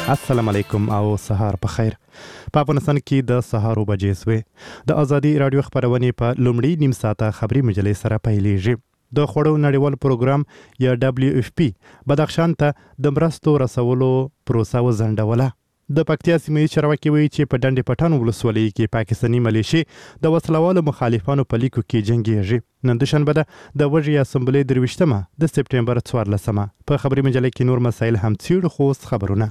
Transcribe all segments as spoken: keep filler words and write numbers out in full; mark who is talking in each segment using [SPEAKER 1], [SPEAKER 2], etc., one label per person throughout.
[SPEAKER 1] السلام علیکم او سهار په خیر. په افغانستان کې د سهار بجې سوې د ازادي رادیو خبرونه په لومړی نیم ساعته خبري مجلې سره پیلېږي. د خوړو نړیوال پروګرام یا دبليو اف پی بدخشان ته د مرستو رسولو پروسه وځنډوله. د پکتیا سیمې چارواکي وایي چې په ډنډ پټان ولسوالۍ کې پاکستاني ملیشي د وسلوالو مخالفانو په لیکو کې جنگيږي. نن دوشنبه ده د وژې اسمبلې درویشتمه د سپټمبر څوارلسمه. په خبري مجلې کې نور مسایل هم څیړو خو خبرونه.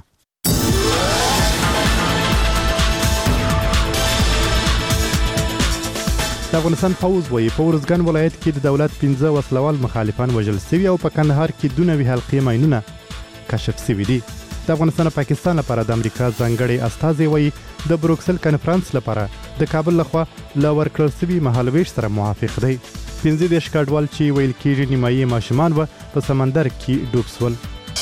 [SPEAKER 1] د افغانستان پوز وایي په ورزګان ولایت کې د دولت پنځه وسلوال مخالفان وژل شوي او په کندهار کې دوه نوي حلقې ماینونه کشف شوي دي. د افغانستان او پاکستان لپاره د امریکا ځانګړي استازي وایي د بروکسل کانفرنس لپاره د کابل لخوا له ورکړل شوي مهالویش سره موافق دی. پنځه دېرش کډوال چې ویل کېږي نیمایي ماشومان و په سمندر کې ډوب شول.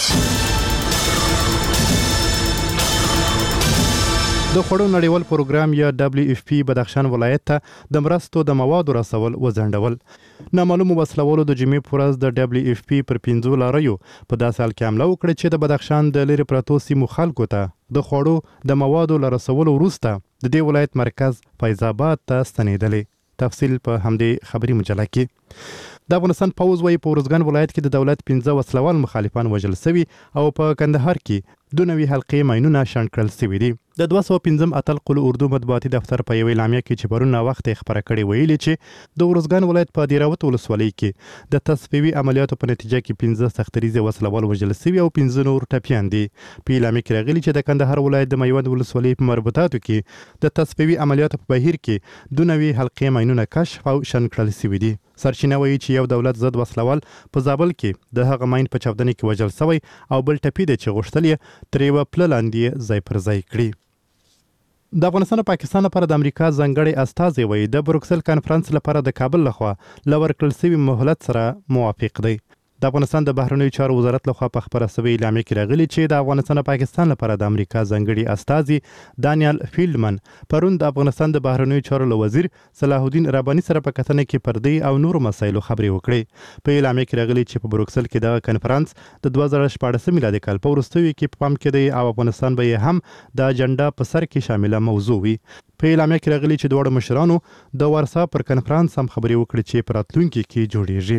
[SPEAKER 1] د خوړو نړیوال پروګرام یا دبليو اف پی بدخشان ولایت ته د مرستو د موادو رسول وځنډول. نامعلومو وسلوالو د جمعې په ورځ د دبليو اف پی پر پنځو لاریو په داسې حال کې حمله وکړه چې د بدخشان د لرې پرتو سیمو خلکو ته د خوړو د موادو له رسولو وروسته د دې ولایت مرکز فیض آباد ته ستنېدلې. تفصیل په همدې خبري مجله کې. د افغانستان پوز وایي په ورزګان ولایت کې د دولت پنځه وسلوال مخالفان وژل شوي او په کندهار کې دوه نوي حلقې ماینونه شنډ کړل شوي دي. د دوه سوه پنځم اتل قل اردو مطبوعاتي دفتر په یوې اعلامیه کې چې پرون وخت خبره کړې ویلي چې د ورزګان ولایت په دیراوت ولسوالۍ کې د تصفیوي عملیاتو په نتیجه کې پنځه سختریزه وسلوال وژل شوي او پنځه نور ټپیان دي. په اعلامیه کې راغلي چې د کندهار ولایت د میوند ولسوالۍ په مربوطاتو کې د تصفیوي عملیاتو په بهیر کې دوه نوي حلقې ماینونه کشف او شنډ کړل شوي دي. سرچینه وایي چې یو دولت ضد وسلوال په زابل کې د هغه ماین په چاودنه کې وژل شوی او بل ټپي دی چې غوښتل یې ترې یوه پله لاندې ځای پر ځای کړي. د افغانستان او پاکستان لپاره د امریکا ځانګړي استازي وایي د بروکسل کانفرنس لپاره د کابل لخوا له ورکړل شوي مهلت سره موافق دی. د افغانستان د بهرنیو چارو وزارت لخوا په خبره شوې اعلامیه کې راغلي چې د افغانستان او پاکستان لپاره د امریکا ځانګړي استازي دانیال فیلډمن پرون د افغانستان د بهرنیو چارو له وزیر صلاح الدین رباني سره په کتنه کې پر دې او نورو مسایلو خبرې وکړې. په اعلامیه کې راغلي چې په بروکسل کې دغه کنفرانس د دوه زره شپاړسم میلادي کال په وروستیو کې په پام کې دی او افغانستان به یې هم د اجنډا په سر کې شامله موضوع وي. په اعلامیه کې راغلي چې دواړو مشرانو د ورسا پر کنفرانس هم خبرې وکړې چې په راتلونکي کې جوړیږي.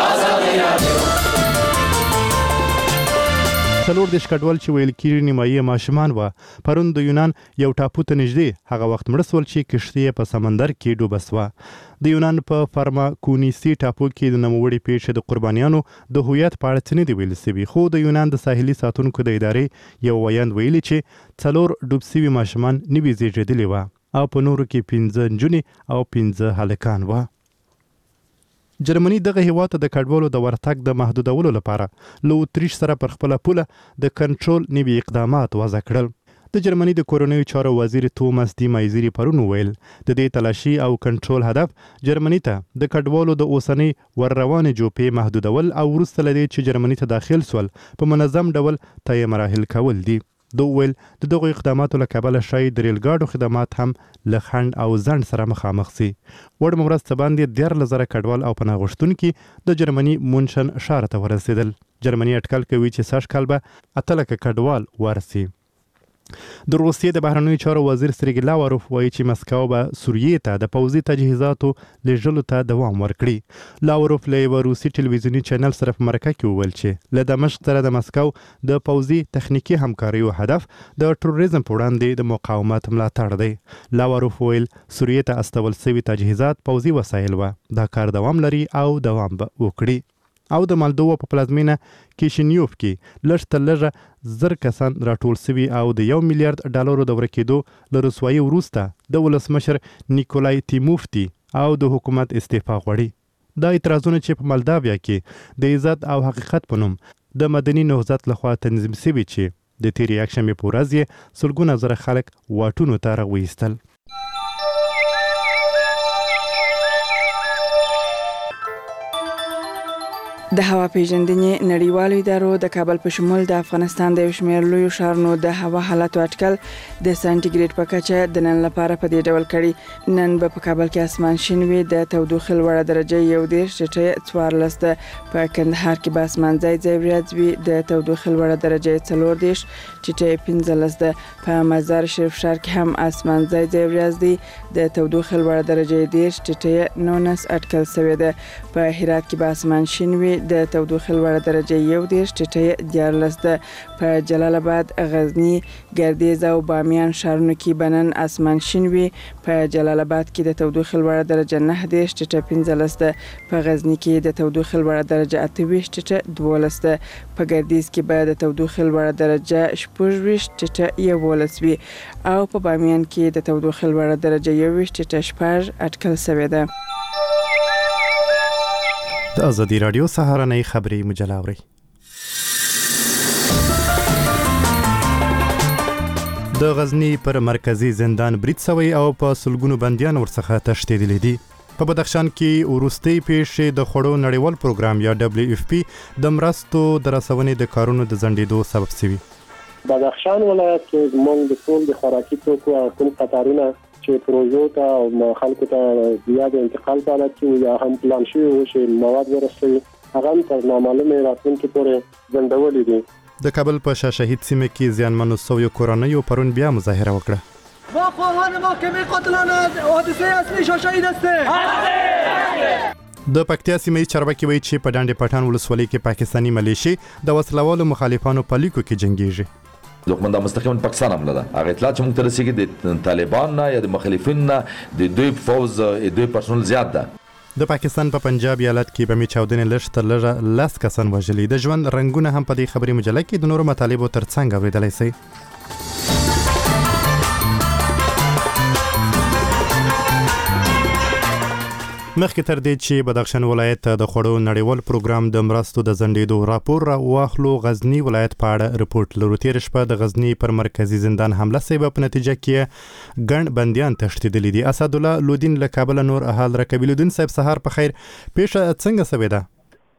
[SPEAKER 1] څلور دېرش کډوال چې ویل کېږي نیمایي ماشومان و پرون د یونان یو ټاپو ته نږدې هغه وخت مړه شول چې کښتۍ یې په سمندر کې ډوبه شوه. د یونان په فارماکونیسي ټاپو کې د نوموړې پیښې د قربانیانو د هویت په اړه څه نه دي ویل شوي، خو د یونان د ساحلي ساتونکو د ادارې یو ویاند ویلي چې څلور ډوب شوي ماشومان نوي زیږېدلي وه او په نورو کې پنځه نجونې او پنځه هلکان وه. جرمني دغه هیواد ته د کډوالو د ورتګ د محدودولو لپاره له اتریش سره پر خپله پوله د کنټرول نوي اقدامات وضع کړل. د جرمني د کورنیو چارو وزیر توماس دی مایزری پرون ویل د دې تلاشي او کنټرول هدف جرمني ته د کډوالو د اوسنۍ ور روانې جوپې محدودول او وروسته له دې چې جرمني ته داخل سول په منظم ډول طی مراحل کول دي. دو ویل د دغو اقداماتو له کبله شاید د ریل ګاډو خدمات هم له خنډ او ځنډ سره مخامخ شي. وړ مرسته باندې دیارلس زره کډوال او پناه غوښتونکي د جرمني مونشن ښار ته ورسېدل. جرمني اټکل کوي چې سږ کال به اته لکه کډوال ورسي. د روسیې د بهرنیو چارو وزیر سرګی لاوروف وایي چې مسکو به سوریې ته د پوځي تجهیزاتو لیږلو ته دوام ورکړي. لاوروف له یوه روسي ټلویزیوني چینل سره په مرکه کې وویل چې له دمشق سره د مسکو د پوځي تخنیکي همکاریو هدف د تروریزم په وړاندې د مقاومت ملاتړ دی. لاوروف ویل سوریې ته استول شوي تجهیزات پوځي وسایل وه، دا کار دوام لري او دوام به وکړي. او د مالدووا په پلازمینه کیشینیوف کې لږ تر لږه زر کسان راټول شوي او د یو میلیارډ ډالرو د ورکېدو له رسوایي وروسته د ولسمشر نیکولای تیموفتی او د حکومت استعفا غواړي. دا اعتراضونه چې په مالداویا کې د عزت او حقیقت په نوم د مدني نهضت لخوا تنظیم شوي چې د تېرې یکشنبې په ورځ یې سلګونه زره خلک واټونو ته راوایستل.
[SPEAKER 2] د هوا پیژندنې نړیوالو ادارو د کابل په شمول د افغانستان د یو شمېر لویو ښارونو د هوا حالت اټکل د سانتیګریډ په کچه د نن لپاره په دې ډول کړي. نن به په کابل کې اسمان شین وي، د تودوخې لوړه درجه یو دېرش ټیټه څوارلس ده. په کندهار کې به اسمان ځای ځای وریځ وي، د تودوخې لوړه درجه څلور دېرش ټیټه پنځلس ده. په مزار شریف ښار کې هم اسمان ځای ځای وریځ دي، د تودوخې لوړه درجه دېرش ټیټه نولس اټکل شوې ده. په هرات کې به اسمان شین وي، د تودوخې لوړه درجه یو دېرش ټیټه دیارلس ده. په جلال آباد، غزنی، ګردیز او بامیان ښارونو کې به نن اسمان شین وي. په جلال آباد کې د تودوخې لوړه درجه نه دېرش ټیټه پنځلس ده. په غزنی کې د تودوخې لوړه درجه اته ویشت ټیټه دولس ده. په ګردیز کې به د تودوخې لوړه درجه شپږ ویشت ټیټه یولس وي او په بامیان کې د تودوخې لوړه درجه یو ویشت ټیټه شپږ اټکل شوې ده.
[SPEAKER 1] د ازادي رادیو سهارنۍ خبري مجله اوري. د غزنی پر مرکزی زندان برید سوی او په سلګونو بنديان ورڅخه تښتېدلي دي. په بدخشان کې وروستي پیښې د خوړو نړیوال پروګرام یا دبليو اف پی د مرستو د رسونې د کارونو د ځنډېدو سبب شوی.
[SPEAKER 3] بدخشان ولایت کې زموږ د ټول د خوراکي توکو او کوم قطارونه چې پروژو ته او خلکو ته زیات انتقال کاله چې یا هم پلان شوی و چې مواد ورسوي هغه تر نامعلومه راتلونکي پورې ځنډولې دي.
[SPEAKER 1] د کابل په شاه شهید سیمه کې زیانمنو سویو کورنیو پرون بیا مظاهره وکړه.
[SPEAKER 4] ما خواهان محکمه قاتلان حادثه اصلی شاه شهید هستیم.
[SPEAKER 1] د پکتیا سیمې چارواکي وایي چې په ډانډې پټان ولسوالۍ کې پاکستاني ملیشي د وسلوالو مخالفانو په لیکو کې جنگيږي.
[SPEAKER 5] دښمن د مستقیما پاکستان حمله ده. هغه اطلاع چې موږ ته رسیږي د طالبان نه یا د مخالفین نه د دوی فوز دوی پرسونل زیات ده.
[SPEAKER 1] د پاکستان په پنجاب ایالت کې بمې چاودنې لږ تر لږه لاس کسان وژلي. د ژوند رنگونه هم په دې خبري مجله کې د نورو مطالبو ترڅنګ اوریدلای شئ. مخکې تر دې چې بدخشان ولایت د خوړو نړیوال پروګرام د مرستو د ځنډېدو راپور واخلو، غزنی ولایت په اړه رپورټ لرو. تیر شپه د غزنی پر مرکزی زندان حمله سبب په نتیجه کې ګڼ بنديان تښتېدلي دي. اسدالله لودین له کابل نور احال رکبیلودین صاحب سحر په خیر. پیښه څنګه شوې ده؟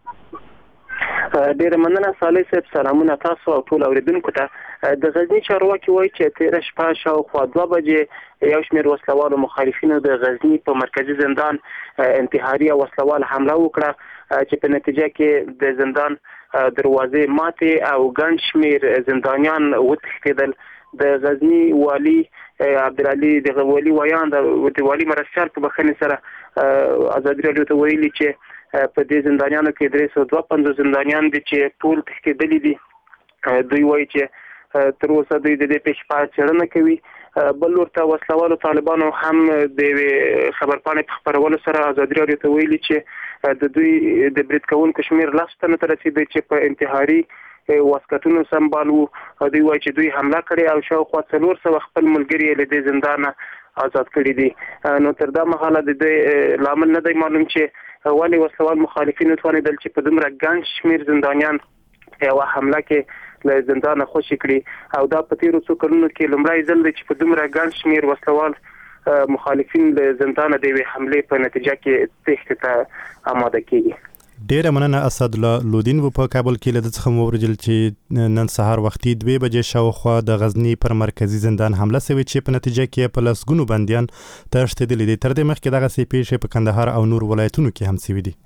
[SPEAKER 3] ډیره مننه صالح صاحب، سلامونه تاسو او ټول اوریدونکو ته. د غزنی چارواکي وایي چې تیر شپه شاوخوا دوه بجې یو شمېر وسلوالو مخالفینو د غزنی په مرکزی زندان انتحاري او وسلوال حمله وکړه چې په نتیجه کې د زندان دروازې ماتې او ګڼ شمېر زندانیان وتښتېدل. د غزنی والي عبدالعلي د والي ویان د والي مرستیال په بخښنې سره ازادي راډیو ته ویلي چې په دې زندانیانو کې درې سوه دوه پنځوس زندانیان دي چې ټول تښتېدلي دي. دوی وایي چې تر اوسه دوی د دې پیښې په اړه څېړنه کوي. بل ورته وسلوالو طالبانو هم د یوې خبرپاڼې په خپرولو سره ازادي راډیو ته ویلي چې د دوی د برید کوونکو شمېر لس تنو ته رسېدی چې په انتحاري واسکټونو سمبال وو. دوی وایي چې دوی حمله کړې او شاوخوا څلور سوه خپل ملګري یې له دې زندانه آزاد کړي دي. نو تر دا مهاله د دې لامل نه دی معلوم چې ولې وسلوال مخالفین وتوانېدل چې په دومره ګڼ شمېر زندانیان یوه حمله کې له زندانه خوشي کړي او دا په تیرو څو کلونو کې لومړی ځل دی چې په دومره ګڼ شمېر وسلوال مخالفین له زندانه د یوې حملې په نتیجه کې تښتې ته آماده کېږي.
[SPEAKER 1] ډیره مننه اسدالله لودین و په کابل کې له څخه موردل چې نن سهار وختي دوه بجې شاوخوا د غزنی پر مرکزی زندان حمله شوې چې په نتیجه کې په لسګونو بنديان تښتېدلي دي. تر دې مخکې دغه سي پیښې په کندهار او نور ولایتونو کې هم شوې دي.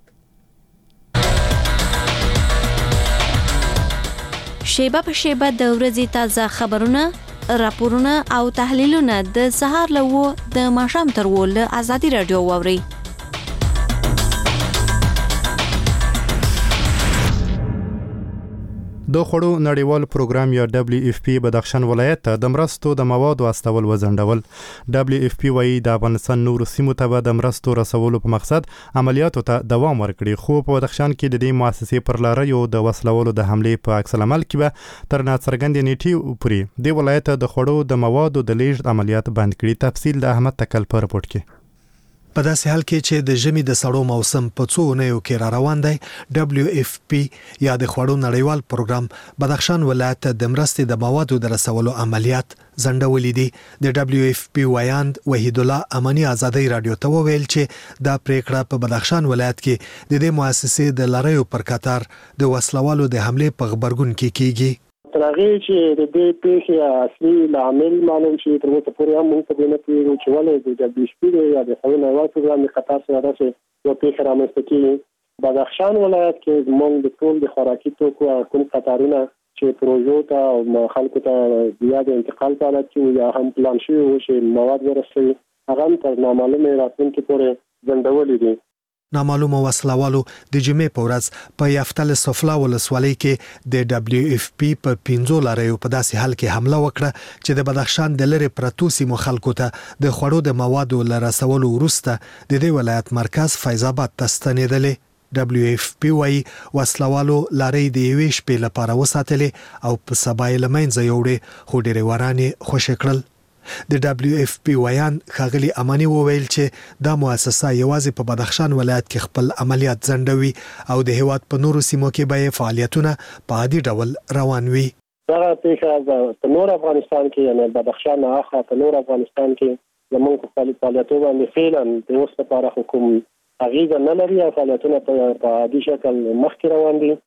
[SPEAKER 6] شیبه په شیبه د ورځې تازه خبرونه، راپورونه او تحلیلونه د سهار له و د ماښام تر و له ازادي راډیو واورئ. د خوړو نړیوال پروګرام یا دبليو اف پی بدخشان ولایت ته د مرستو د موادو استول وزندول. دبليو اف پی وايي د افغانستان نورو سیمو ته د مرستو رسولو په مقصد عملیاتو ته دوام ورکړي، خو په بدخشان کې د دې مؤسسې پر لاریو د وسلولو د حملې په عکس العمل کې به تر ناڅرګندې نیټې پورې د ولایت د خوړو د موادو د لیږد عملیات بند کړي. تفصیل د احمد تکل په رپورت کې.
[SPEAKER 7] په داسې حال کې چې د ژمي د سړو موسم په څو اونیو کې را روان دی، دبليو اف پی یا د خوړو نړیوال پروګرام بدخشان ولایت ته د مرستې د موادو د رسولو عملیات ځنډولي دي. د دبليو اف پی ویاند وحید الله امانی ازادي رادیو ته وویل چې دا پریکړه په بدخشان ولایت کې د دې مؤسسې د لړیو پر کتار د وسلوالو د حمله په خبرګون کې کیږي.
[SPEAKER 8] ترغه چې د دې پیښې اصلي عامل معلوم شي تر اوسه پورې هم موږ په دې نه پوهیږو چې ولې د دبليو اف پی یا د خوړو نړیوال پروګرام د قطار سره راځي یو پیښه رامنځته کیږي. بدخشان ولایت کې موږ د ټول د خوراکي توکو کوم قطارونه چې پروژو ته او خلکو ته زیات انتقال پالت چې یا هم پلان شوی و چې مواد ورسوي هغه تر نامعلومه راتلونکي پورې ځنډولې دي.
[SPEAKER 7] نامعلومه وسلوالو د جمعې په ورځ په یافتل سفلا ولسوالۍ کې د دبليو اف پی په پنځو لارېو په داسې حال کې حمله وکړه چې د بدخشان د لری پرتو سیمو خلکو ته د خوړو د موادو لرسولو وروسته د دې ولایت مرکز فیض آباد ته ستنېدلې. دبليو اف پی وايي وسلوالو لارې د یوې شپې لپاره وساتلې او په سبا یې له منځه یوړې، خو ډېرې ورانې خوشې کړل. د دبليو اف پی ویان ښاغلي امانی وویل چې دا مؤسسه یوازې په بدخشان ولایت کې خپل عملیات ځنډوي او د هیواد په نورو سیمو کې به فعالیتونه په عادي ډول روان وي.
[SPEAKER 8] دا پیښه په نور افغانستان کې یعنی بدخشان نه اخا په نور افغانستان کې زموږ په فعالیتونو باندې فعلا د اوس لپاره حکوم اغیزه نه لري او فعالیتونه په عادي شکل مخکې روان دي.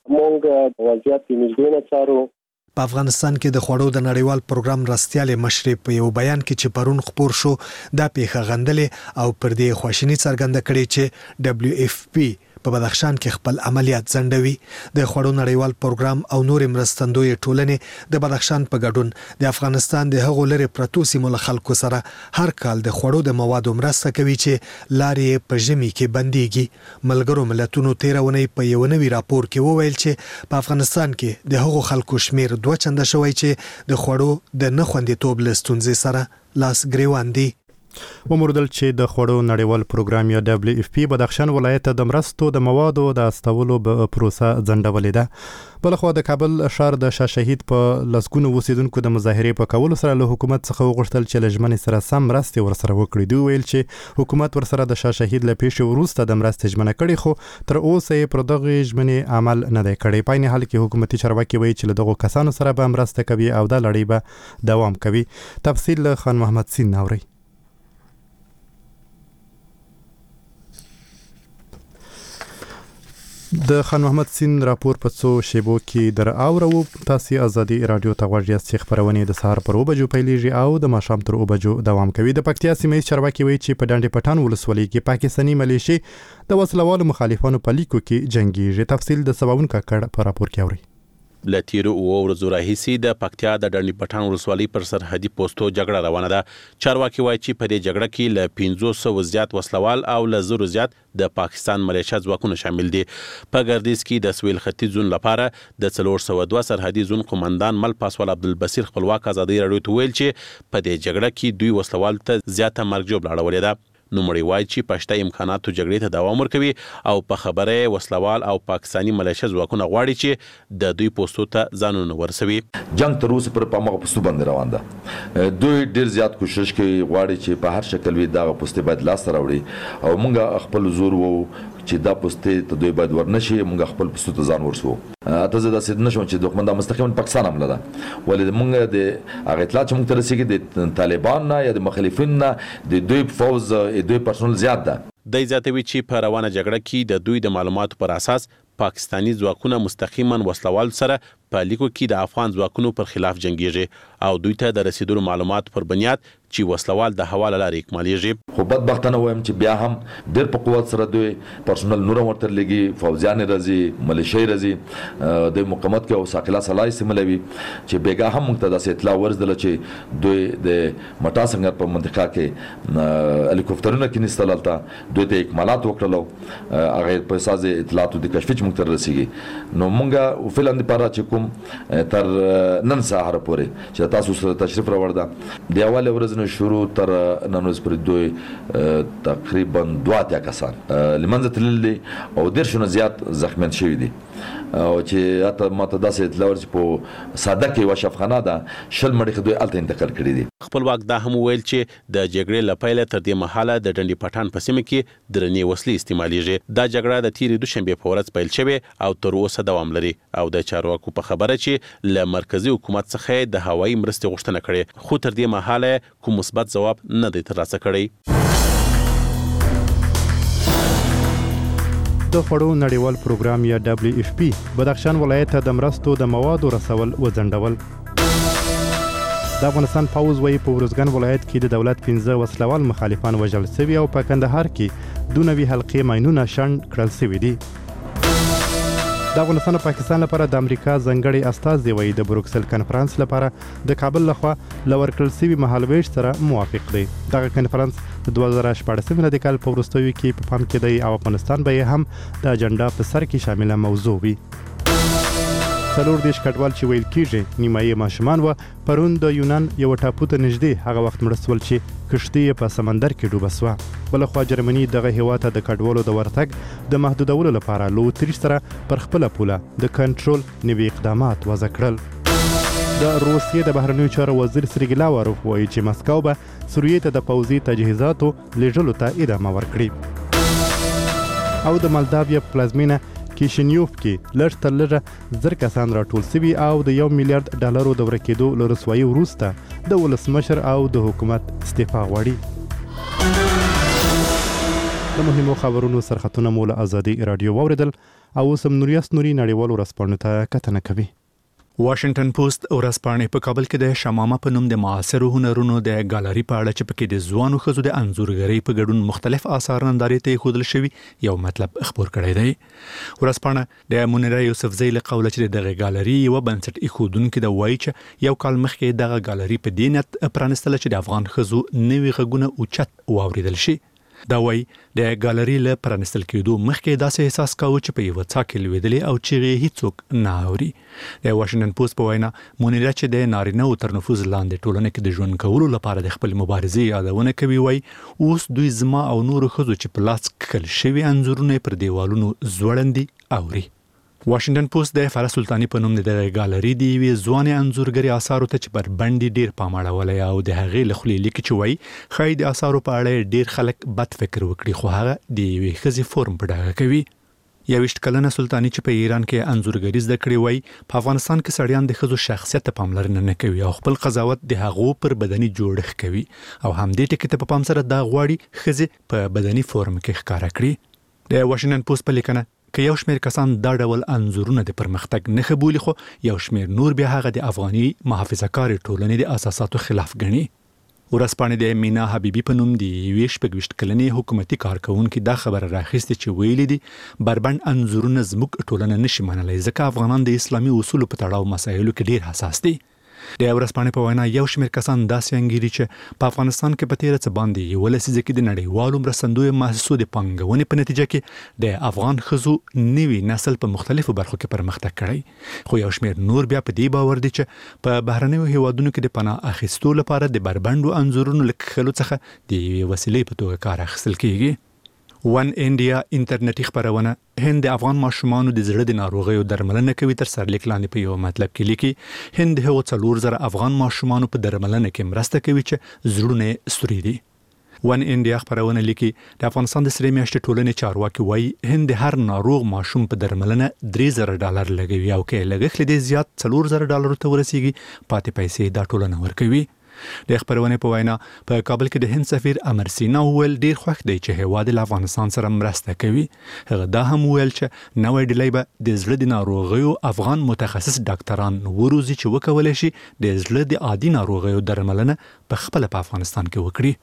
[SPEAKER 8] موږ وضعیت په نږدې نه څارو.
[SPEAKER 7] په افغانستان کې د خوړو د نړیوال پروګرام رستيالي مشر په یو بیان کې چې پرون خبر شو دا پیښه غندلې او پر دې خواشینی څرګنده کړې چې دبليو اف پی په بدخشان کې خپل عملیات ځنډوي. د خوړو نړیوال پروګرام او نور مرستندوی ټولنې د بدخشان په ګډون د افغانستان د هغو لري پرتو سیمو له خلکو سره هر کال د خوړو د موادو مرسته کوي چې لارې په ژمي کې بنديږي. ملګرو ملتونو تیرونی په یو نوي راپور کې وویل چې په افغانستان کې د هغو خلکو شمیر دوه چنده شوی چې د خوړو د نه خوندیتوب له ستونزې سره لاس ګریوان دي.
[SPEAKER 6] وموردل چې د خوړو نړیوال پروګرام یا دبليو اف پی بدخشان ولایت د مرستو د موادو د استولو په پروسه ځنډولې ده. بلخو د کابل ښار د شاه شهید په لسګونو اوسیدونکو د مظاهرې په کولو سره له حکومت څخه وغوښتل چې لجمن سره سم مرستې ورسره وکړي. دوی ویل چې حکومت ورسره د شاه شهید له پیښې وروسته د مرستې ژمنه کړې، خو تر اوسه یې پر دغه ژمنې عمل نه دی کړی. په عین حال کې حکومتي چارواکي وایي چې له دغو کسانو سره به مرسته کوي او دا لړۍ به دوام کوي. تفصیل له خان محمد سین نوري. د خان محمد سین راپور په څو شیبو کې در اورو. تاسو ازادي رادیو ته غوږ یاست چې خبرونه د سهار پر اوبجو پیلېږي او د ماښام تر اوبجو دوام کوي. د پکتیا سیمې چارواکي وایي چې په ډانډې پټان ولسوالۍ کې پاکستاني ملیشي د وسلوالو مخالفانو په لیکو کې جنگيږي. تفصیل د سباون کاکړ په راپور کې اوري.
[SPEAKER 9] لتیرو او ورځو راهیسي د پکتیا د ډنډ پټان ولسوالۍ پر سرحدي پوسټو جګړه روانه ده. چارواکي وایي چې په دې جګړه کې له پنځه سوه زیات وسلوال او له زرو زیات د پاکستان ملیشیا ځواکونه شامل دي. په ګردیز کې د سویل ختیځ زون لپاره د څلور سوه دوه سرحدي زون قومندان مل پاسوال عبدالبصیر خپلواک ازادي رادیو ته ویل چې په دې جګړه کې دوی وسلوال ته زیاته مرګ جوړ لاړولې ده. نوموړي وایي چې پښته امکاناتو جګړې ته دوام ورکوي او په خبره وسلوال او پاکستاني ملیشیا ځواکونه غواړي چې د دوی پوسټو ته ځانونه ورسوي.
[SPEAKER 5] جنگ تر اوسه پر پامغه پوسټو باندې روان ده. دوی ډیر زیات کوشش کوي غواړي چې په هر شکل وي دا پوسټي باید لاس راوړي او موږ خپل زور وو چې دا پوسټي ته دوی باید ورنشي. موږ خپل پوسټو ته ځان ورسو. اته زه د سید نشم چې دوی د مستقیما پاکستان حمله ده. ولې موږ د هغه اطلاع چې موږ ترسيږي د طالبان نه یا د مخالفین نه د دوی فوز دوی پرسونل زیات ده.
[SPEAKER 9] د زیاتوي چې په روانه جګړه کې د دوی د معلوماتو پر اساس پاکستانی ځواکونه مستقیما وسلوال سره په لیکو کې د افغان ځواکونو پر خلاف جنگيږي او دوی ته د رسیدلو معلومات پر بنیاد چې وسلوال د حواله لارې اکمالېږي.
[SPEAKER 5] خو بدبختانه وایم چې بیا هم ډېر په قوت سره دوی پرسونل نور ورته لګي، فوجیان راځي، ملیشیا راځي، د مقاومت کې او ساقلا صلاح سیملوي چې بیګا هم موږ ته د اطلاع ورزدل چې دوی د مټا څنګه په منطقه کې هلیکوپټرونه کې نستلالته دوی ته اکمالات وکړلو هغه په اساس اطلاعات د کشف چې موږ ته رسیږي. نو موږ فلند لپاره چې کوم تر نن سهار پورې چې تاسو سره تشریف راوړل دا د اول ورځ شروع تر نن ورځ پورې دوی تقریبا دوه اتیا کسان لمنځه تللي او ډېر شنو زیات زخمیان شوي دي. او چې اته ماته داسې اطلاع ورسې په ساده کې وشفخانه ده شل مړي خدای الته انتقال کړی دي.
[SPEAKER 9] خپلواک دا هم ویل چې د جګړې لپاره تر دې مهاله د ډنډي پټان په سیمه کې درنې وسلې استعمالېږي. دا جګړه د تیرې دوشنبه په ورځ پیل شوې او تر اوسه دوام لري او د چارواکو په خبره چې له مرکزی حکومت څخه د هوایي مرستې غوښتنه کړې خو تر دې مهاله کوم مثبت ځواب نه دی ترلاسه کړی.
[SPEAKER 1] د خوړو نړیوال پروګرام یا دبليو اف پی بدخشان ولایت ته د مرستو د موادو رسول وځنډول. د افغانستان پوز وی په ورزګان ولایت کې د دولت پنځه وسلوال مخالفان وژل شوي او په کندهار کې دوه نوي حلقې ماینونه شنډ کړل شوي دي. د افغانستان او پاکستان لپاره د امریکا ځنګړي استازي وی د بروکسل کنفرانس لپاره د کابل لخوا لور کړل شوي مهالويش سره موافق دي. دغه کنفرانس د دوه زره شپږ میلادي کال په وروستیو کې په پام کې دی او افغانستان به هم د اجنډا په سر کې شامله موضوع وي. څلور دیش کډوال چې ویل کېږي نیمایي ماشومان و پرون د یونان یو ټاپو ته نږدې هغه وخت مړه شول چې کشتۍ په سمندر کې ډوبه شوه. بلخوا جرمني دغه هیواد ته د کډوالو د ورتګ د محدودولو لپاره له اتریش سره پر خپله پوله د کنټرول نوي اقدامات وضع کړل. د روسیې د بهرنیو چارو وزیر سرګی لاوروف وایي چې مسکو به سوریې ته د پوځي تجهیزاتو لیږلو ته ادامه ورکړي. او د مالداویا پلازمینه کیشنیوف کې لږ تر لږه زر کسان راټول شوي او د یو میلیارډ ډالرو د ورکېدو له رسوایي وروسته د ولسمشر او د حکومت استعفا غواړي. د مهمو خبرونو سرخطونه مو له ازادي راډیو واوریدل او اوس هم نوریاس نوري نړیوالو ورځپاڼو ته کتنه کوي.
[SPEAKER 10] واشنگټن پوسټ ورځپاڼې په کابل کې د شمامه په نوم د معاصرو هنرونو د ګالري په اړه چې پکې د ځوانو ښځو د انځورګرۍ په ګډون مختلف آثار نندارې ته ښودل شوي یو مطلب خبر کړی دی. ورځپاڼه د منیره یوسفزۍ له قوله چې دغه ګالري یو بنسټ ایښودونکې د وایي چې یو کال مخکې دغه ګالري په دې نیت پرانستله چې د افغان ښځو نوي غږونه اوچت واوریدل شي. دا وایي د ګالري له پرانستل کېدو مخکې داسې احساس کاوه چې په یوه څا کې لوېدلې او چیغې هیڅوک نه اوري. د واشنګټن پوسټ په وینا منیره چې د نارینه‌و تر نفوذ لاندې ټولنه کې د ژوند کولو لپاره د خپل مبارزې یادونه کوي وایي اوس دوی زما او نورو ښځو چې په لاس کښل شوي انځورونه پر دیوالونو ځوړندي اوري. واشنګټن پوسټ د فرح سلطاني په نوم د ګالري دی وی ځواني انځورګري آثارو ته چې پر باندې ډیر پام اړولای او د هغې لخلې لیک چې وای خای د آثارو په اړه ډیر خلک بد فکر وکړي خو هغه د وی خزي فورم په ډاګه کوي. یوشت کلنه سلطاني چې په ایران کې انځورګری زده کړې وای په افغانستان کې سړیان د خزو شخصیت ته پاملرنه نه کوي او خپل قضاوت د هغو پر بدني جوړښت کوي او همدې ټکي ته په پام سره دا غواړي خزي په بدني فورم کې ښکارا کړي. د واشنګټن پوسټ په لیکنه که یو شمېر کسان دا ډول انځورونه د پرمختګ نه خبولي خو یو شمېر نور بیا هغه د افغاني محافظه‌کار ټولنې د اساساتو خلاف ګڼي. ورځپاڼې د مینا حبیبي په نوم دی یوې شپږویشت کلنې حکومتي کارکونکو دا خبره راخیستې چې ویلي دي بربند انځورونه زموږ ټولنه نشي منلی ځکه افغانان د اسلامي اصولو په تړاو مسایلو کې ډیر حساس دي. د ورځپاڼې په وینا یو شمېر کسان داسې انګیري چې په افغانستان کې په تیره څه باندې یو لسیزه کې د نړیوالو مرستندویو مؤسسو د پانګونې په نتیجه کې د افغان ښځو نوي نسل په مختلفو برخو کې پرمختګ کړی خو یو شمېر نور بیا په دې باور دي چې په بهرنیو هیوادونو کې د پناه اخیستو لپاره د بربندو انځورونو له کښلو څخه د یوې وسیلې په توګه کار اخیستل کیږي. ون انډیا انټرنیټي خبرونه هند د افغان ماشومانو د زړه د ناروغیو درملنه کوي تر سرلیک لاندې په یو مطلب کې لیکي هند هغو څلور زره افغان ماشومانو په درملنه کې مرسته کوي چې زړونه سوري دي. ون انډیا خبرونه لیکي د افغانستان د سرې میاشتې ټولنې چارواکي وایي هند هر ناروغ ماشوم په درملنه درې زره ډالر لګوي او کې لګښت دې زیات څلور زره ډالر ته ورسیږي پاتې پیسې دا ټولنه ورکوي. د خبرونه په وینا په کابل کې د هند سفیر امر سینا ویل ډیر خوښ دی چې هیواد له افغانستان سره مرسته کوي. هغه دا هم ویل چې نوې ډلې به د زړه د ناروغیو افغان متخصص ډاکټران وروزي چې وکولای شي د زړه د عادي ناروغیو درملنه په خپل په افغانستان کې وکړي.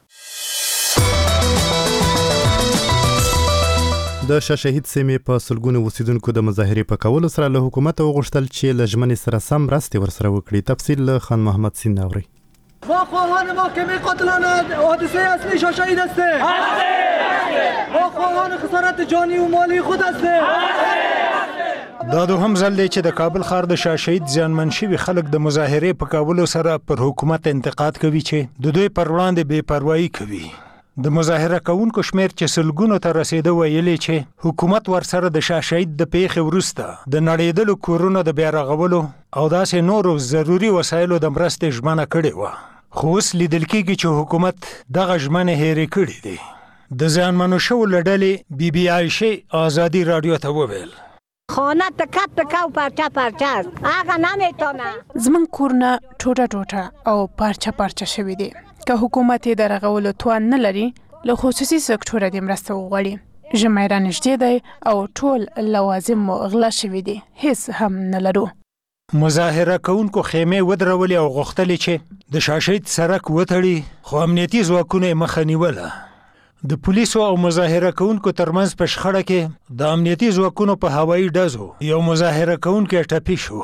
[SPEAKER 1] د شاه شهید سیمې په سلګونو اوسیدونکو د مظاهرې په کولو سره له حکومت وغوښتل چې له ژمنې سره سم مرستې ورسره وکړي. تفصیل له خان محمد سین اوري.
[SPEAKER 4] ما خواهان محکمه قاتلان حادثه اصلی شاه شهید هستیم. ما خواهان خسارت جانی و مالی خود هستیم.
[SPEAKER 11] دا دوهم ځل دی چې د کابل ښار د شاه شهید زیانمن شوي خلک د مظاهرې په کولو سره پر حکومت انتقاد کوي چې د دوی پر وړاندې بې پروایي کوي. د مظاهره کوونکو شمیر چې سلګونو ته رسیده ویلي چې حکومت ورسره د شاه شهید د پیښې وروسته د نړیدلو کورونو د بیا رغولو او داسې نورو ضروري وسایلو د مرستې ژمنه کړې وه، خو اوس لیدل کېږي چې حکومت دغه ژمنې هېرې کړې دي. د زیانمنو شوو له ډلې بي بي عایشې ازادي راډیو ته وویل
[SPEAKER 12] خانه تکه تکه و پرچه پرچه است، هغه نمیتونه.
[SPEAKER 13] زمون کورونه ټوټه ټوټه او پرچه پرچه شوي دي. که حکومت یې د رغولو توان نه لري، له خصوصي سکتوره دې مرسته وغواړي. ژمی رانږدې دی او ټول لوازم مو غلا شوي دي، هیڅ هم نه لرو.
[SPEAKER 11] مظاهره کوونکو خیمې ودرولې او غوښتلې چې د شاه شهید سړک وتړي، خو امنیتي ځواکونو یې مخه نیوله. د پولیسو او مظاهره کوونکو ترمنځ په شخړه کې د امنیتي ځواکونو په هوایي ډزو یو مظاهره کوونکی ټپي شو.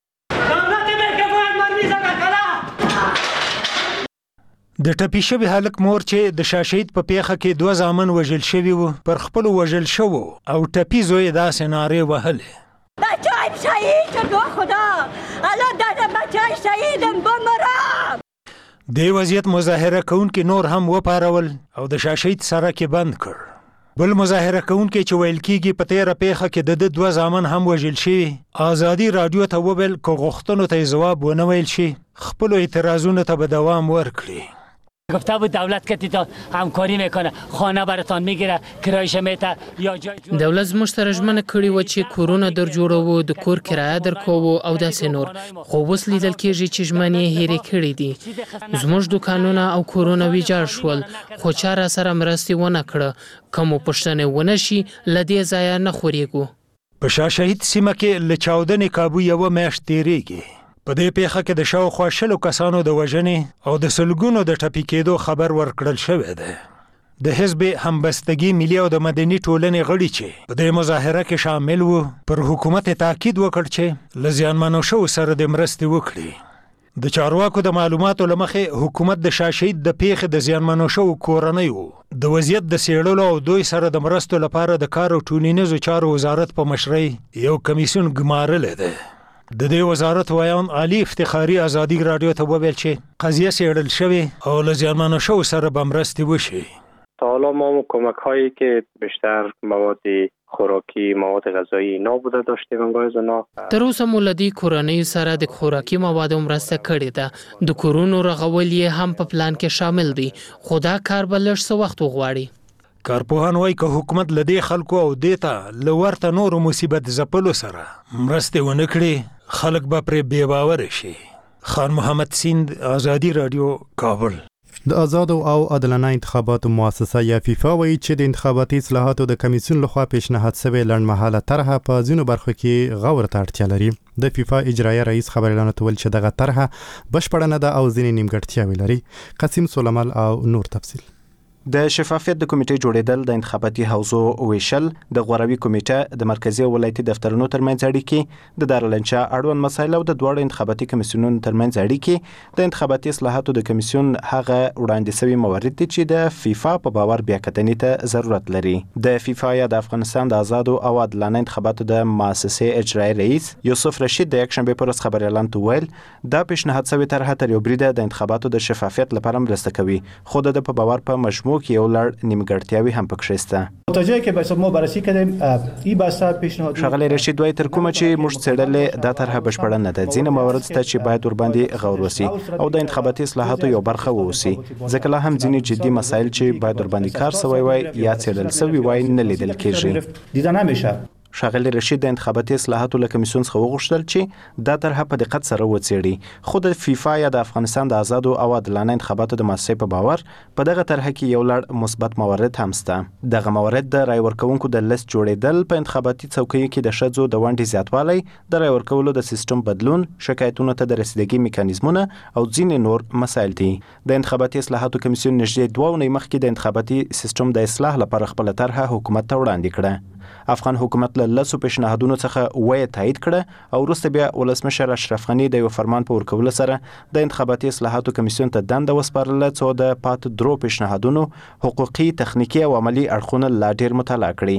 [SPEAKER 11] د ټپي شوي هلک مور چې د شاه شهید په پیښه کې دوه زامن وژل شوي وو، پر خپلو وژل شوو او ټپي زوی یې داسې نارې وهلې
[SPEAKER 12] بچه‌ام شهید شد و خدا، الان دادم بچه‌ای شهیدم بمرم.
[SPEAKER 11] دې وضعیت مظاهره کوونکي نور هم وپارول او د شاه شهید سړک یې بند کړ. بل مظاهره کوونکی چې ویل کېږي په تېره پیښه کې د ده دوه زامن هم وژل شوي، ازادي راډیو ته وویل که غوښتنو ته یې ځواب ونه ویل شي، خپلو اعتراضونو ته به دوام ورکړي.
[SPEAKER 14] گفته بود دولت که تا همکاری میکنه، خانه براتان میگیره، کرایش میته یا جای
[SPEAKER 15] دولت زموږ سره ژمنه کړې و چې کورونه در جوړوو، د کور کرایه درکوو او داسې نور، خو اوس لیدل کېږي چې ژمنې یې هېرې کړې دي. زموږ دوکانونه او کورونه ویجاړ شول، خو چا را سره مرستې ونه کړه. که مو پوښتنې ونه شي، له دې ځایه نه خورېږو.
[SPEAKER 11] په شاه شهید سیمه کې له چاودنې کابو یوه میاشت تېرېږي. په دې پیښه کې د شاوخوا شلو کسانو د وژنې او د سلګونو د ټپي کېدو خبر ورکړل شوی دی. د حزب همبستګي ملي او د مدني ټولنې غړي چې په دې مظاهره کې شامل وو، پر حکومت تاکید وکړ چې له زیانمنو شوو سره د مرستې وکړي. د چارواکو د معلوماتو له مخې حکومت د شاه شهید د پیښې د زیانمنو شوو کورنیو د وضعیت د څېړلو او دوی سره د مرستو لپاره د کار او ټولنیزو چارو وزارت په مشرۍ یو کمیسیون ګمارلی دی. د دې وزارت ویان علي افتخاري ازادي راډیو ته وویل چې قضیه څېړل شوې او له زیانمنو شوو سره به مرستې وشي.
[SPEAKER 8] تا حالا ما کمک هایی که بیشتر مواد خوراکی، مواد غذایی نابوده داشتیم انگاه زنا.
[SPEAKER 15] تر اوسه مو له دې کورنیو سره د خوراکي موادو مرسته کړې ده. د کورونو رغول یې هم په پلان کې شامل دي، خو دا کار به لږ څه وخت وغواړي.
[SPEAKER 11] کارپوهان وایي که حکومت له دې خلکو او دې ته له ورته نورو مصیبت ځپلو سره مرستې ونه کړي، خلک به پرې بې باوره شي. خان محمد سیند، ازادي راډیو، کابل.
[SPEAKER 6] د آزادو او عادلانه انتخاباتو مؤسسه یا فیفا وایي چې د انتخاباتي اصلاحاتو د کمیسیون لخوا پیشنهاد شوی لنډمهاله طرحه په ځینو برخو کې غور ته اړتیا لري. د فیفا اجرایي رئیس خبريالانو ته ویل چې دغه طرحه بشپړه نه ده او ځینې نیمګړتیاوې لري. قاسم سولمل او نور تفصیل.
[SPEAKER 16] د شفافیت د کمیټې جوړیدل، د انتخاباتي حوزو ویشل، د غوراوي کمیټه، د مرکزی او ولایتي دفترونو ترمنځ اړیکې، د دارالانشا اړوند مسایل او د دواړو انتخاباتي کمیسیونونو ترمنځ اړیکې، د انتخاباتي اصلاحاتو د کمیسیون هغه وړاندې شوی موارد دي چې د فیفا په باور بیاکتنې ته ضرورت لري. د فیفا یا د افغانستان د آزادو او عادلانه انتخاباتو د مؤسسې اجرایي رئیس یوسف رشید د یکشنبه پر ورځ خبريالانو ته ویل دا پیشنهاد شوی طرحه تر یو بریده د انتخاباتو د شفافیت لپاره مرسته کوي، خو د په باور په مجموع کې یو لړ نیمګړتیاوې هم پکې شته.
[SPEAKER 17] متوجه که به ما بررسی کردیم این بحث پیشنهاد
[SPEAKER 16] شغله رشید وای تر کومه چې موږ څېړلې دا طرحه بشپړه نه ده. ځینې موارد شته چې باید ور باندې غور وشي او د انتخاباتي اصلاحاتو یو برخه ووسی، ځکه لا هم ځینې جدي مسایل چې باید ور باندې کار شوی وای یا څېړل شوی وای نه لیدل کېږي.
[SPEAKER 17] دیده نمیشه.
[SPEAKER 16] شاغلی رشید د انتخاباتي اصلاحاتو له کمیسیون څخه وغوښتل چې دا طرحه په دقت سره وڅېړي، خو د فیفا یا د افغانستان د آزادو او عادلانه انتخاباتو د مؤسسې په باور په دغه طرحه کې یو لړ مثبت موارد هم شته. دغه موارد د رای ورکوونکو د لیست جوړیدل، په انتخاباتي څوکیو کې د ښځو د ونډې زیاتوالی، د رای ورکولو د سیستم بدلون، شکایتونو ته د رسیدګۍ میکانیزمونه او ځینې نور مسایل دي. د انتخاباتي اصلاحاتو کمیسیون نږدې دوه اونۍ مخکې د انتخاباتي سیستم د اصلاح لپاره خپله طرحه حکومت ته وړاندې کړه. افغان حکومت له لسو پیشنهادونو څخه وایي تایید کړه او وروسته بیا ولسمشر اشرف غني د یو فرمان په ورکولو سره د انتخاباتي اصلاحاتو کمیسیون ته دنده وسپارله څو د پات درو پیشنهادونو حقوقي، تخنیکي او عملی اړخونه لا ډیر مطالعه کړي.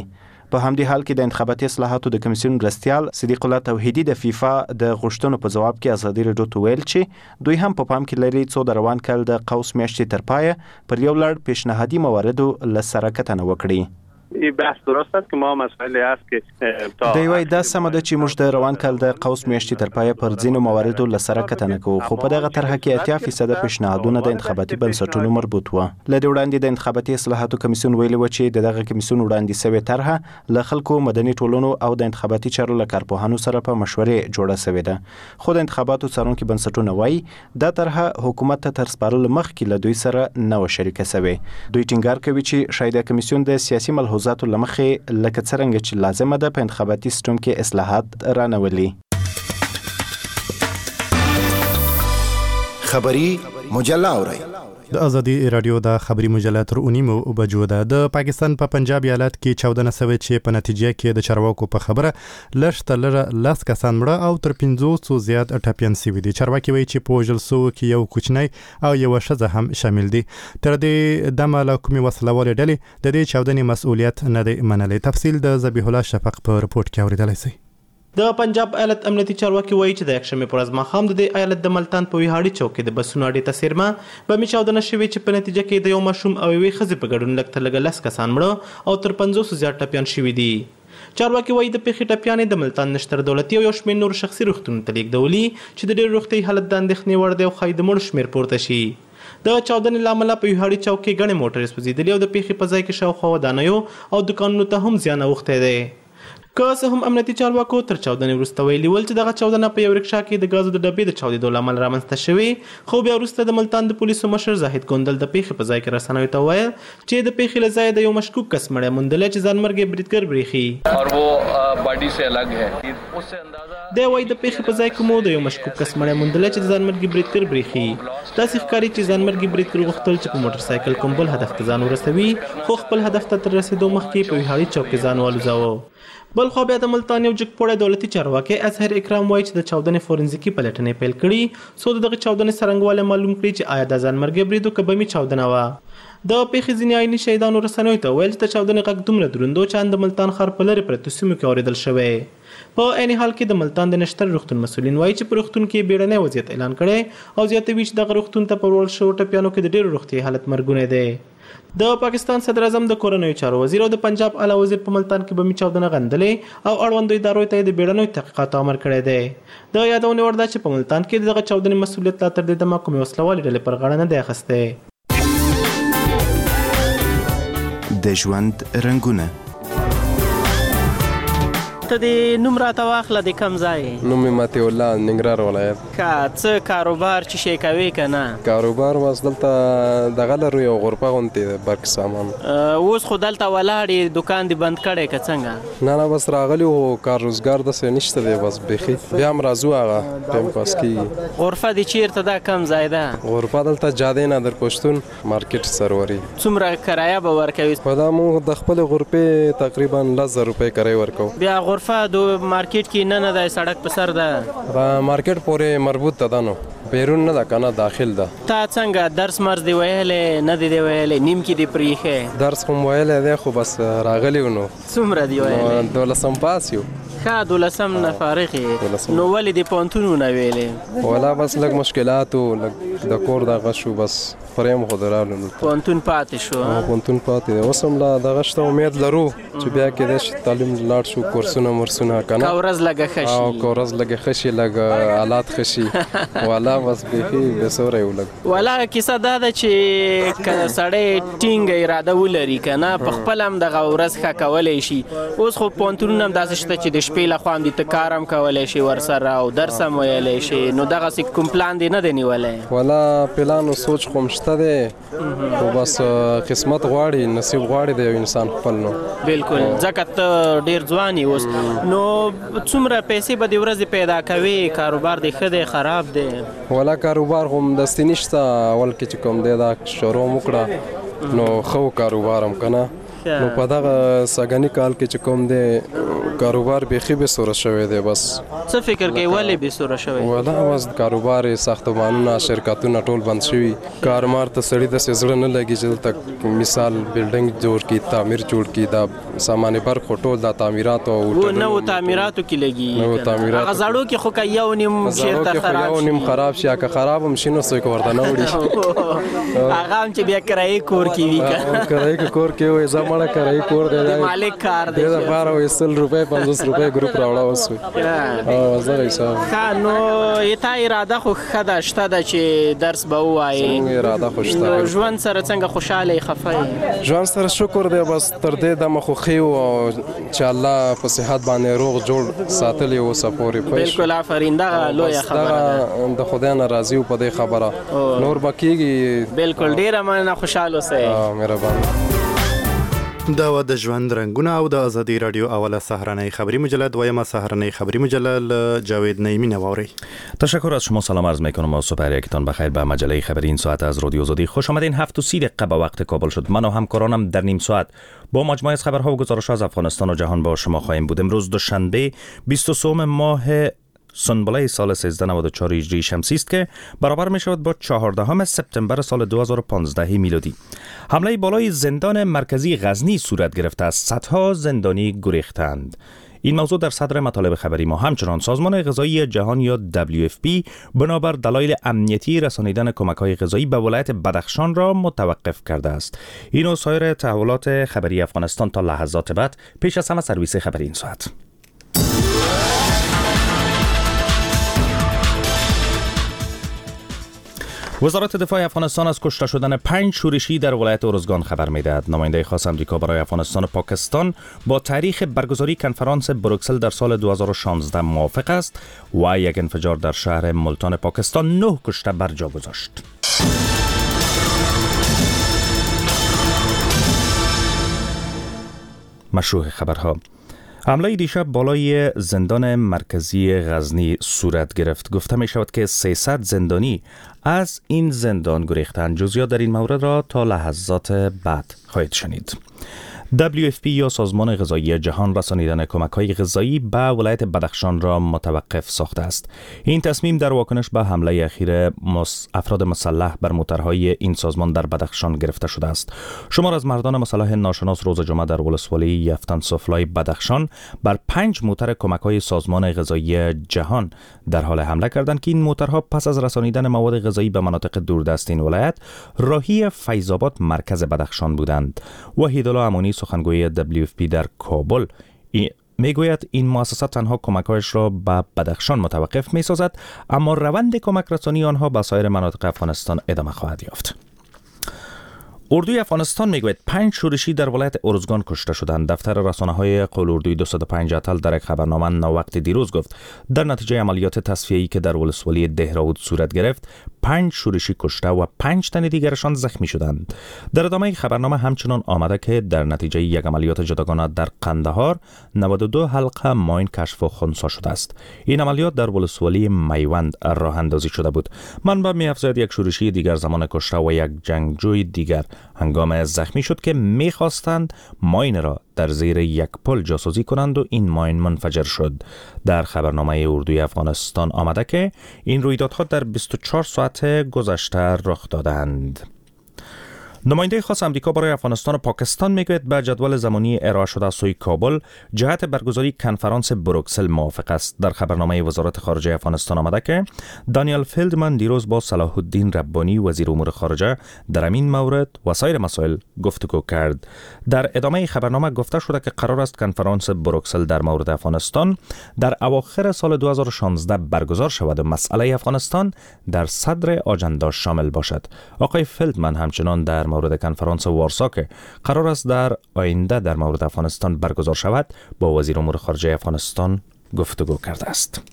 [SPEAKER 16] په همدې حال کې د انتخاباتي اصلاحاتو د کمیسیون مرستیال صدیق الله توحیدی د فیفا د غوښتنو په جواب کې ازادي راډیو ته ویل چې دوی هم په پام کې لري څو د روان کال د قوس میاشتې تر پایه پر یو لړ پیشنهادي مواردو له سره کتنه وکړي.
[SPEAKER 18] این بحث درست است که ما مسائلی است که
[SPEAKER 16] دی وای دا سم ده چې موږ د روان کال د قوس میاشتې تر پایه پر ځینو مواردو له سره کتنه کوو، خو په دغه طرحه کې اتیا فیصد پیشنهادونه د انتخاباتي بنسټونو مربوط وو. له دې وړاندې د انتخاباتي اصلاحاتو کمیسیون ویلي و چې د دغه کمیسیون وړاندې شوې طرحه له خلکو، مدني ټولنو او د انتخاباتي چارو له کارپوهانو سره په مشورې جوړه شوې ده، خو د انتخاباتو څارونکي بنسټونه وایي دا طرحه حکومت ته تر سپارلو مخکې له دوی سره نه و شریکه شوې. دوی ټینګار کوي چې شاید کمیسیون د سیاسي ملحوظاتو له مخې لکه څرنګه چې لازمه ده په انتخاباتي سیستم کې اصلاحات رانولي.
[SPEAKER 19] خبری مجله اورئ.
[SPEAKER 6] د ازادي رادیو د خبري مجله تر اونیمو بجو ده. د پاکستان په پنجاب ایالت کې چودنه سوي چې په نتیجه کې د چارواکو په خبره لږ تر لږه لاس کسان مړه او تر پنځوس زیات ټپيان سوي دي. چارواکي وایي چې په وژل سو کې یو کوچنی او یو ښځه هم شامل دي. تر دې دمه له کومې وسلوالې ډلې د دې چودنې مسؤلیت نه دی منلی. تفصیل د ذبیح الله شفق په رپورت کې اوریدلای شئ.
[SPEAKER 20] د پنجاب ایالت امنیتي چارواکي وایي چې د یکشنبې پر ورځ ماښام د دې ایالت د ملتان په ویهاړي چوک کې د بسونو اډې ته څیرمه بمي چاودنه شوې چې په نتیجه کې د یو ماشوم او یوې ښځې په ګډون لږ تر لږه لس کسان مړه او تر پنځوسو زیات ټپیان شوي دي. چارواکي وایي د پیښې ټپیانې د ملتان نشتر دولتي او یو شمېر نورو شخصي روغتونونو ته لیږدولي چې د ډېر روغتیایي حالت د اندېښنې وړ دی او ښایي د مړو شمېر پورته شي. د چاودنې له امله په ویهاړي چوک کې ګڼې موټرې سوځېدلې او د پیښې په ځای کې شاوخوا ودانیو او دوکانونو ته هم زیان اوښتی دی. که څه هم امنیتي چارواکو تر چاودنې وروسته ویلي ول چې دغه چاودنه په یو رکشا کې د ګازو د ډبې د چاودېدو له امله رامنځته شوې، خو بیا وروسته د ملتان د پولیسو مشر زاهد ګوندل د پیښې په ځای کې رسنیو ته وویل چې د پیښې له ځایه د یو مشکوک کس مړی موندلی چې ځانمرګي بریدګر بریښي. دی وایي د پیښې په ځای کې مو د یو مشکوک کس مړی موندلی چې د ځانمرګي بریدګر بریښي. داسې ښکاري چې ځانمرګي بریدګر غوښتل چې په موټر سایکل کوم بل هدف ته ځان ورسوي، خو خپل هدف ته تر رسېدو مخکې په ویهاړي چوک کې ځان والوځاوه. بل خو بیا د ملتان یو جګپوړی دولتي چارواکی اظهر اکرام وایي چې د چاودنې فورنزیکي پلټنې پیل کړي څو د دغه چاودنې څرنګوالی معلوم کړي چې آیا دا ځانمرګي برید و که بمي چاودنه وه. د پیښې ځینې عیني شهیدانو رسنیو ته ویل چې د چاودنې غږ دومره دروند و چې ان د ملتان ښار په لرې پرتو سیمو کې اورېدل شوی. په عین حال کې د ملتان د نشتر روغتون مسؤلین وایي چې په روغتون کې بیړنی وضعیت اعلان کړی او زیاتوي چې دغه روغتون ته په وړل شوو ټپیانو کې د ډېرو روغتیایي حالت مرګونی دی. د پاکستان صدر اعظم د کورنیو چارو وزیر او د پنجاب اعلی وزیر په ملتان کې بمي چاودنه غندلې او اړوندو ادارو ته د بیړنیو تحقیقاتو امر کړی دی. د یادونې وړ ده چې په ملتان کې دغه چاودنې مسؤلیت لا تر دې دمه کومې وسلوالې ډلې پر غاړه نه دی اخیستی.
[SPEAKER 19] د ژوند رنګونه.
[SPEAKER 21] ته د نوم راته واخله د کم ځای؟
[SPEAKER 22] نوم مې مطیع الله، ننګرهار ولایت.
[SPEAKER 21] که څه کاروبار چې شی کوې که نه؟
[SPEAKER 22] کاروبار بس دلته دغه لرو یو غرفه غوندې د برق سامان.
[SPEAKER 21] اوس خو دلته ولاړ یې دوکان دې بند کړی که څنګه؟
[SPEAKER 22] نه نه بس راغلی وو، کار روزګار داسې نشته دی بس بیخي. بیا هم راځو هغه ټایم پاس کېږي.
[SPEAKER 21] غرفه دې چیرته ده؟ کم ځای ده؟
[SPEAKER 22] غرفه دلته جادې نادر پښتون مارکیټ سروري.
[SPEAKER 21] څومره کرایه به ورکوي؟
[SPEAKER 22] په دا موږ د خپلې غرفې تقریبا لس زره روپۍ کرایه ورکوو.
[SPEAKER 21] بیا غرفه د مارکیټ کې نه نه دی، سړک په سر ده؟
[SPEAKER 22] مارکیټ پورې مربوط ده نو، بیرون نه ده که نه داخل ده.
[SPEAKER 21] تا څنګه درس مرز دی ویلی نه دی دی ویلی؟ نیم کې دی پرېښی؟
[SPEAKER 22] درس خو م ویلی دی خو بس راغلی و. نو
[SPEAKER 21] څومره دی ویلی؟
[SPEAKER 22] دولسم پاس یو.
[SPEAKER 21] ښه دولسم نه فارغ یې، نو ولې د پوهنتون ونه ویلې؟
[SPEAKER 22] والا بس لږ مشکلات و، لږ د کور دغه شو بس فریم خو درالو.
[SPEAKER 21] پوهنتون پاتې شو؟
[SPEAKER 22] پوهنتون پاتې دی. اوس هم لا دغه شته امید لرو چې بیا کېدای شي تعلیم لاړ شو، کورسونه مرسونه که نه،
[SPEAKER 21] که ورځ لږه ښه شي.
[SPEAKER 22] او که ورځ لږه ښه شي، لږ حالات ښه شي. والا بس بیخي بېسوری و لږ.
[SPEAKER 21] والا کیسه دا ده چې که سړی ټینګه اراده ولري که نه، په خپله هم دغه ورځ ښه کولی شي. اوس خو پوهنتونونه هم داسې شته چې د شپې له خوا هم دې ته کار هم کولی شي ورسره او درس هم ویلی شي. نو دغسې کوم پلان دې نه دی نیولی؟
[SPEAKER 22] والا پلان و سوچ خو هم شته دی، خو بس قسمت غواړي، نصیب غواړي د یو انسان خپل. نو
[SPEAKER 21] بلکل، ځکه ته ډېر ځوان یې اوس. نو څومره پیسې به د ورځې پیدا کوې؟ کاروبار دې ښه دی خراب دی؟
[SPEAKER 22] والا کاروبار خو همدستې نشته، اول کې چې کوم دی دا شروع م وکړه نو ښه کاروبار هم که نه. نو په دغه ساګانی کال کې چې کوم دی کاروبار بيخي به سور شوی دی. بس
[SPEAKER 21] څه فکر کوي ولې به سور شوی؟
[SPEAKER 22] ولا بس کاروبار ساختمانونه شرکتونه ټول بند شوی. کارمار ته سړی د سزړه نه لګي چې تک مثال بلډینګ جوړ کی تعمیر جوړ کی دا سامان برق ټول د تعمیرات او
[SPEAKER 21] نو تعمیراتو کې لګي.
[SPEAKER 22] نو تعمیرات
[SPEAKER 21] غزاړو کې خو کایو نیم شرکت خراب
[SPEAKER 22] شي. نیم خراب شي که خراب هم شینو سوی ورته نه وړي.
[SPEAKER 21] هغه هم چې بیا کرایي کور کې وی کا
[SPEAKER 22] کرایي کور کې وې زموږه کرایي کور دی
[SPEAKER 21] مالک کار دی.
[SPEAKER 22] دا بارو وسل روپے پنځوس روپے ګروپ راوړا وسو. او زره حساب
[SPEAKER 21] نو ایته اراده خو خدا شته د چې درس به وایي.
[SPEAKER 22] اراده خو شته.
[SPEAKER 21] نو ژوند سره څنګه خوشاله خفای؟
[SPEAKER 22] ژوند سره شکر دی. بس تر دې د مخ خو او چې الله په صحت باندې روغ جوړ ساتلی او سپوري پښ.
[SPEAKER 21] بالکل آفرین دا لوی خبره
[SPEAKER 22] د خدای نه راضي او په دې خبره نور بکیږي.
[SPEAKER 21] بالکل ډیره مننه خوشاله اوسئ.
[SPEAKER 22] مهرباني.
[SPEAKER 1] دا و د ژوند رنگونه او د ازادي رادیو اوله سهرنی خبری مجله دویمه سهرنی خبری مجله جاوید نعیمی نواری.
[SPEAKER 2] تشکر از شما. سلام عرض میکنم و صبح یکتان بخیر به مجله خبری این ساعت از رادیو آزادی. خوش آمدین. هفت و سی دقیقه به وقت کابل شد. من و همکارانم در نیم ساعت با مجموعه از خبرها و گزارش‌ها از افغانستان و جهان با شما خواهیم بود. امروز دوشنبه بیست و سه ماه سنبله سال سیزده نود و چهار هجری شمسی است که برابر می شود با چهاردهم سپتامبر سال دو هزار و پانزده میلادی. حمله بالای زندان مرکزی غزنی صورت گرفته است. صدها زندانی گریختند. این موضوع در صدر مطالب خبری ما. همچنان سازمان غذایی جهان یا دبلیو اف پی بنابر دلایل امنیتی رسانیدن کمک‌های غذایی به ولایت بدخشان را متوقف کرده است. این و سایر تحولات خبری افغانستان تا لحظات بعد. پیش از همه سرویس خبری این ساعت. وزارت دفاع افغانستان از کشته شدن پنج شورشی در ولایت ارزگان خبر می‌دهد. نماینده خاص آمریکا برای افغانستان و پاکستان با تاریخ برگزاری کنفرانس بروکسل در سال دو هزار و شانزده موافق است و یک انفجار در شهر ملتان پاکستان نه کشته بر جا گذاشت. مشروع خبرها. حمله دیشب بالای زندان مرکزی غزنی صورت گرفت. گفته می شود که سیصد زندانی از این زندان گریختند. جزئیات در این مورد را تا لحظات بعد خواهید شنید. دبلیو اف پی یا سازمان غذایی جهان رسانیدن کمک‌های غذایی به ولایت بدخشان را متوقف ساخته است. این تصمیم در واکنش به حمله اخیر افراد مسلح بر موترهای این سازمان در بدخشان گرفته شده است. شمار از مردان مسلح ناشناس روز جمعه در ولسوالی یفتن سفلای بدخشان بر پنج موتر کمک‌های سازمان غذایی جهان در حال حمله کردند که این موترها پس از رسانیدن مواد غذایی به مناطق دوردست این ولایت راهی فیض‌آباد مرکز بدخشان بودند. وحیدالله امانی سخنگوی دبلیو اف پی در کابل میگوید این مؤسسه تنها کمک‌هایش را به بدخشان متوقف می‌سازد، اما روند کمک رسانی آنها به سایر مناطق افغانستان ادامه خواهد یافت. اردوی افغانستان میگوید پنج شورشی در ولایت ارزگان کشته شدند. دفتر رسانه‌های قول اردوی دویست و پنج اتل در یک خبرنامه ناوقت دیروز گفت در نتیجه عملیات تصفیه‌ای که در ولسوالی دهراود صورت گرفت پنج شورشی کشته و پنج تن دیگرشان زخمی شدند. در ادامه خبرنامه همچنان آمده که در نتیجه یک عملیات جداگانه در قندهار نود و دو حلقه ماین کشف و خنثی شده است. این عملیات در ولسوالی میوند راه اندازی شده بود. منبع می‌افزاید یک شورشی دیگر زمان کشته و یک جنگجوی دیگر هنگام زخمی شد که می‌خواستند ماین را در زیر یک پل جاسوسی کنند و این ماین منفجر شد. در خبرنامه اردوی افغانستان آمده که این رویدادها در بیست و چهار ساعت گذشته رخ دادند. نماینده خاص آمریکا برای افغانستان و پاکستان میگوید به جدول زمانی ارائه شده سوی کابل جهت برگزاری کنفرانس بروکسل موافق است. در خبرنامه وزارت خارجه افغانستان آمده که دانیل فیلدمن دیروز با صلاح الدین ربانی وزیر امور خارجه در این مورد و سایر مسائل گفتگو کرد. در ادامه خبرنامه گفته شده که قرار است کنفرانس بروکسل در مورد افغانستان در اواخر سال دو هزار و شانزده برگزار شود و مسئله افغانستان در صدر آجندا شامل باشد. آقای فیلدمن همچنان در مورد کنفرانس وارسا که قرار است در آینده در مورد افغانستان برگزار شود با وزیر امور خارجه افغانستان گفتگو کرده است.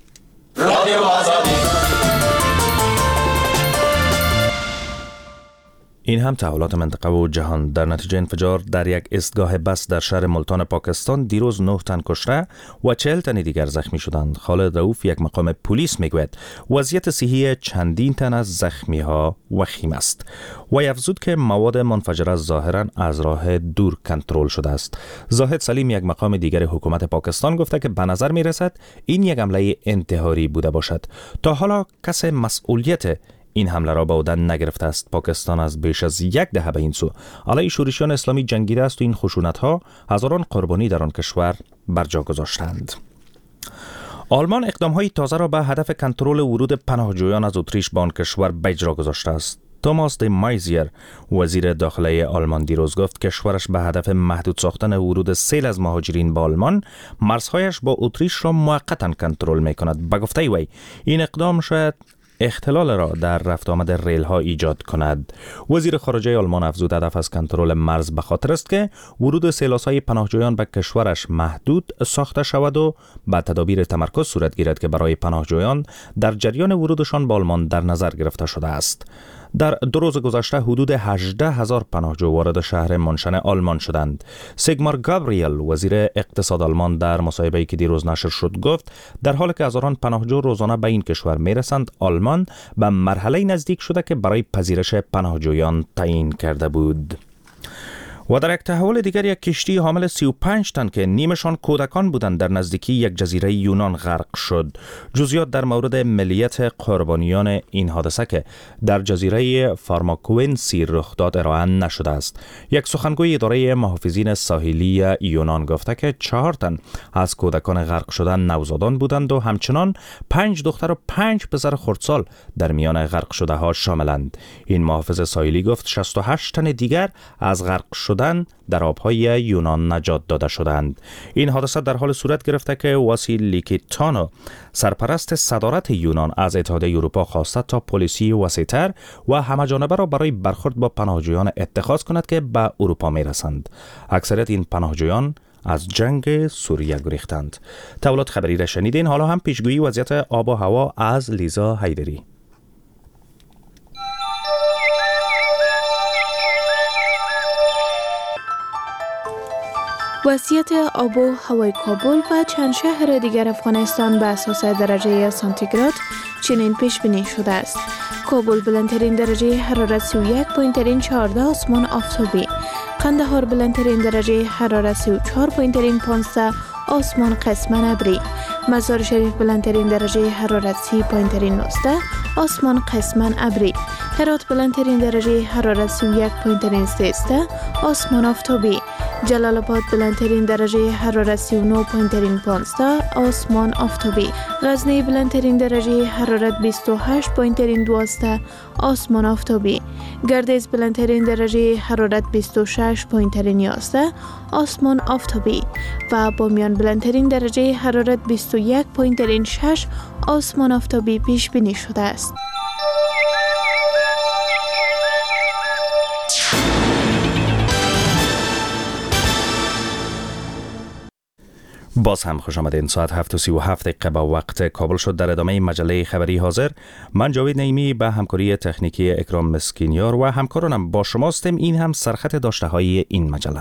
[SPEAKER 2] این هم تحولات منطقه و جهان. در نتیجه انفجار در یک ایستگاه بس در شهر ملتان پاکستان دیروز نه تن کشته و چهل تن دیگر زخمی شدند. خالد رؤوف، یک مقام پلیس، میگوید وضعیت صحی چندین تن از زخمی ها وخیم است و افزود که مواد منفجره ظاهرا از راه دور کنترل شده است. زاهد سلیم، یک مقام دیگر حکومت پاکستان، گفته که به نظر می رسد این یک حمله انتحاری بوده باشد. تا حالا کسی مسئولیت این حمله را به عهده نگرفته است. پاکستان از بیش از یک دهه به این سو علیه شورشیان اسلامی جنگیده است و این خشونت‌ها هزاران قربانی در آن کشور بر جا گذاشتند. آلمان اقدام‌های تازه را به هدف کنترل ورود پناهجویان از اتریش به آن کشور به اجرا گذاشته است. توماس دی مایزیر، وزیر داخلی آلمان، دیروز گفت کشورش به هدف محدود ساختن ورود سیل از مهاجرین به آلمان مرزهایش با اتریش را موقتا کنترل می‌کند. به گفته وی این اقدام شاید اختلال را در رفت آمد ریل ها ایجاد کند. وزیر خارجه آلمان افزود هدف از کنترل مرز به خاطر است که ورود سیلاسای پناهجویان به کشورش محدود ساخته شود و به تدابیر تمرکز صورت گیرد که برای پناهجویان در جریان ورودشان به آلمان در نظر گرفته شده است. در دو روز گذشته حدود هجده هزار پناهجو وارد شهر منشن آلمان شدند. سیگمار گابریل، وزیر اقتصاد آلمان، در مصاحبه‌ای که دیروز نشر شد گفت در حالی که هزاران پناهجو روزانه به این کشور میرسند، آلمان به مرحله نزدیک شده که برای پذیرش پناهجویان تعیین کرده بود. و در یک تحول دیگر، یک کشتی حامل سی و پنج تن که نیمشان کودکان بودند در نزدیکی یک جزیره یونان غرق شد. جزئیات در مورد ملیت قربانیان این حادثه که در جزیره فارماکوئنسی رخ داد ارائه نشده است. یک سخنگوی اداره محافظین ساحلی یونان گفته که چهار تن از کودکان غرق شدن نوزادان بودند و همچنان پنج دختر و پنج پسر خردسال در میان غرق شده ها شاملند. این محافظ ساحلی گفت شصت و هشت تن دیگر از غرق شدن در آبهای یونان نجات داده شدند. این حادثه در حال صورت گرفته که واسیلیکیتانو، سرپرست صدارت یونان، از اتحادیه اروپا خواسته تا پلیسی وسیع‌تر و همه‌جانبه را برای برخورد با پناهجویان اتخاذ کند که به اروپا می‌رسند. اکثریت این پناهجویان از جنگ سوریه گریختند. تحولات خبری را شنیدین. حالا هم پیشگویی وضعیت آب و هوا از لیزا حیدری.
[SPEAKER 3] وضعیت آب و هوای کابل و چند شهر دیگر افغانستان به اساس درجه سانتیگراد چنین پیش بینی شده است. کابل بلندترین درجه حرارت سی و یک و چهارده آسمان آفتابی، قندهار بلندترین درجه حرارت سی و چهار و پانزده آسمان قسماً ابری، مزار شریف بلندترین درجه حرارت سی و نوزده آسمان قسماً ابری، هرات بلندترین درجه حرارت سی و یک و سیزده آسمان آفتابی، جلال آباد بلندترین درجه حرارت سی و نه و پانزده آسمان آفتابی، غزنی بلندترین درجه حرارت بیست و هشت و دوازده آسمان آفتابی، گردیز بلندترین درجه حرارت بیست و شش و یازده آسمان آفتابی و بامیان بلندترین درجه حرارت بیست و یک و شش آسمان آفتابی پیش بینی شده است.
[SPEAKER 2] باز هم خوش آمدین. ساعت هفت و سی و هفت دقیقه به وقت کابل شد. در ادامه مجله خبری حاضر، من جاوید نعیمی به همکاری تکنیکی اکرام مسکینیار و همکارانم با شماستیم. این هم سرخط داشته های این مجله.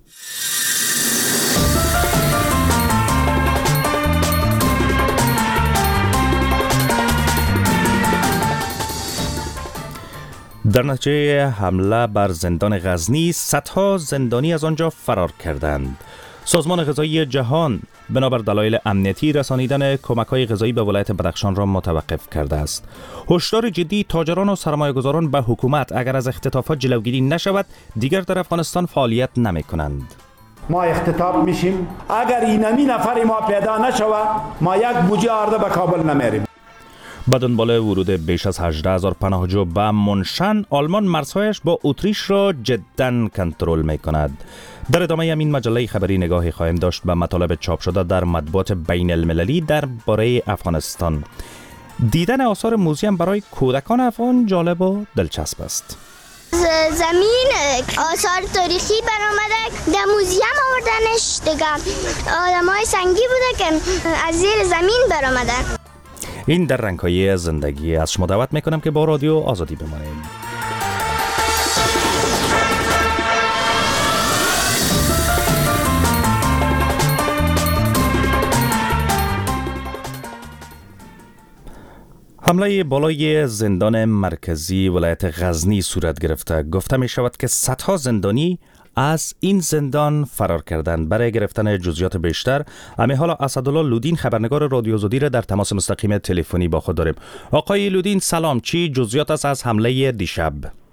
[SPEAKER 2] در نتیجه حمله بر زندان غزنی، صدها زندانی از آنجا فرار کردند. سازمان غذایی جهان بنابر دلایل امنیتی رسانیدن کمک‌های غذایی به ولایت بدخشان را متوقف کرده است. هشدار جدی تاجران و سرمایه‌گذاران به حکومت اگر از اختطافات جلوگیری نشود دیگر در افغانستان فعالیت نمی‌کنند.
[SPEAKER 7] ما اختطاف میشیم، اگر اینمی نفر ما پیدا نشود ما یک بوجه آرده به کابل نمیریم.
[SPEAKER 2] با دنبال ورود بیش از هجده هزار پناهجو به منشن، آلمان مرزهایش با اتریش را جداً کنترل می‌کند. در ادامه همین مجله خبری نگاهی خواهیم داشت به مطالب چاپ شده در مطبوعات بین المللی درباره افغانستان. دیدن آثار موزیم برای کودکان افغان جالب و دلچسب است.
[SPEAKER 23] زمین آثار تاریخی برآمده در موزیم آوردنش دیگه، آدمای سنگی بوده که از زیر زمین برآمدن.
[SPEAKER 2] این در رنگ‌های زندگی. از شما دعوت میکنم که با رادیو آزادی بمانید. حمله بالای زندان مرکزی ولایت غزنی صورت گرفته. گفته می شود که صدها زندانی از این زندان فرار کردند. برای گرفتن جزئیات بیشتر امی حالا اسدالله لودین خبرنگار رادیو آزادی را در تماس مستقیم تلفنی با خود داریم. آقای لودین سلام، چی جزئیات است از حمله دیشب؟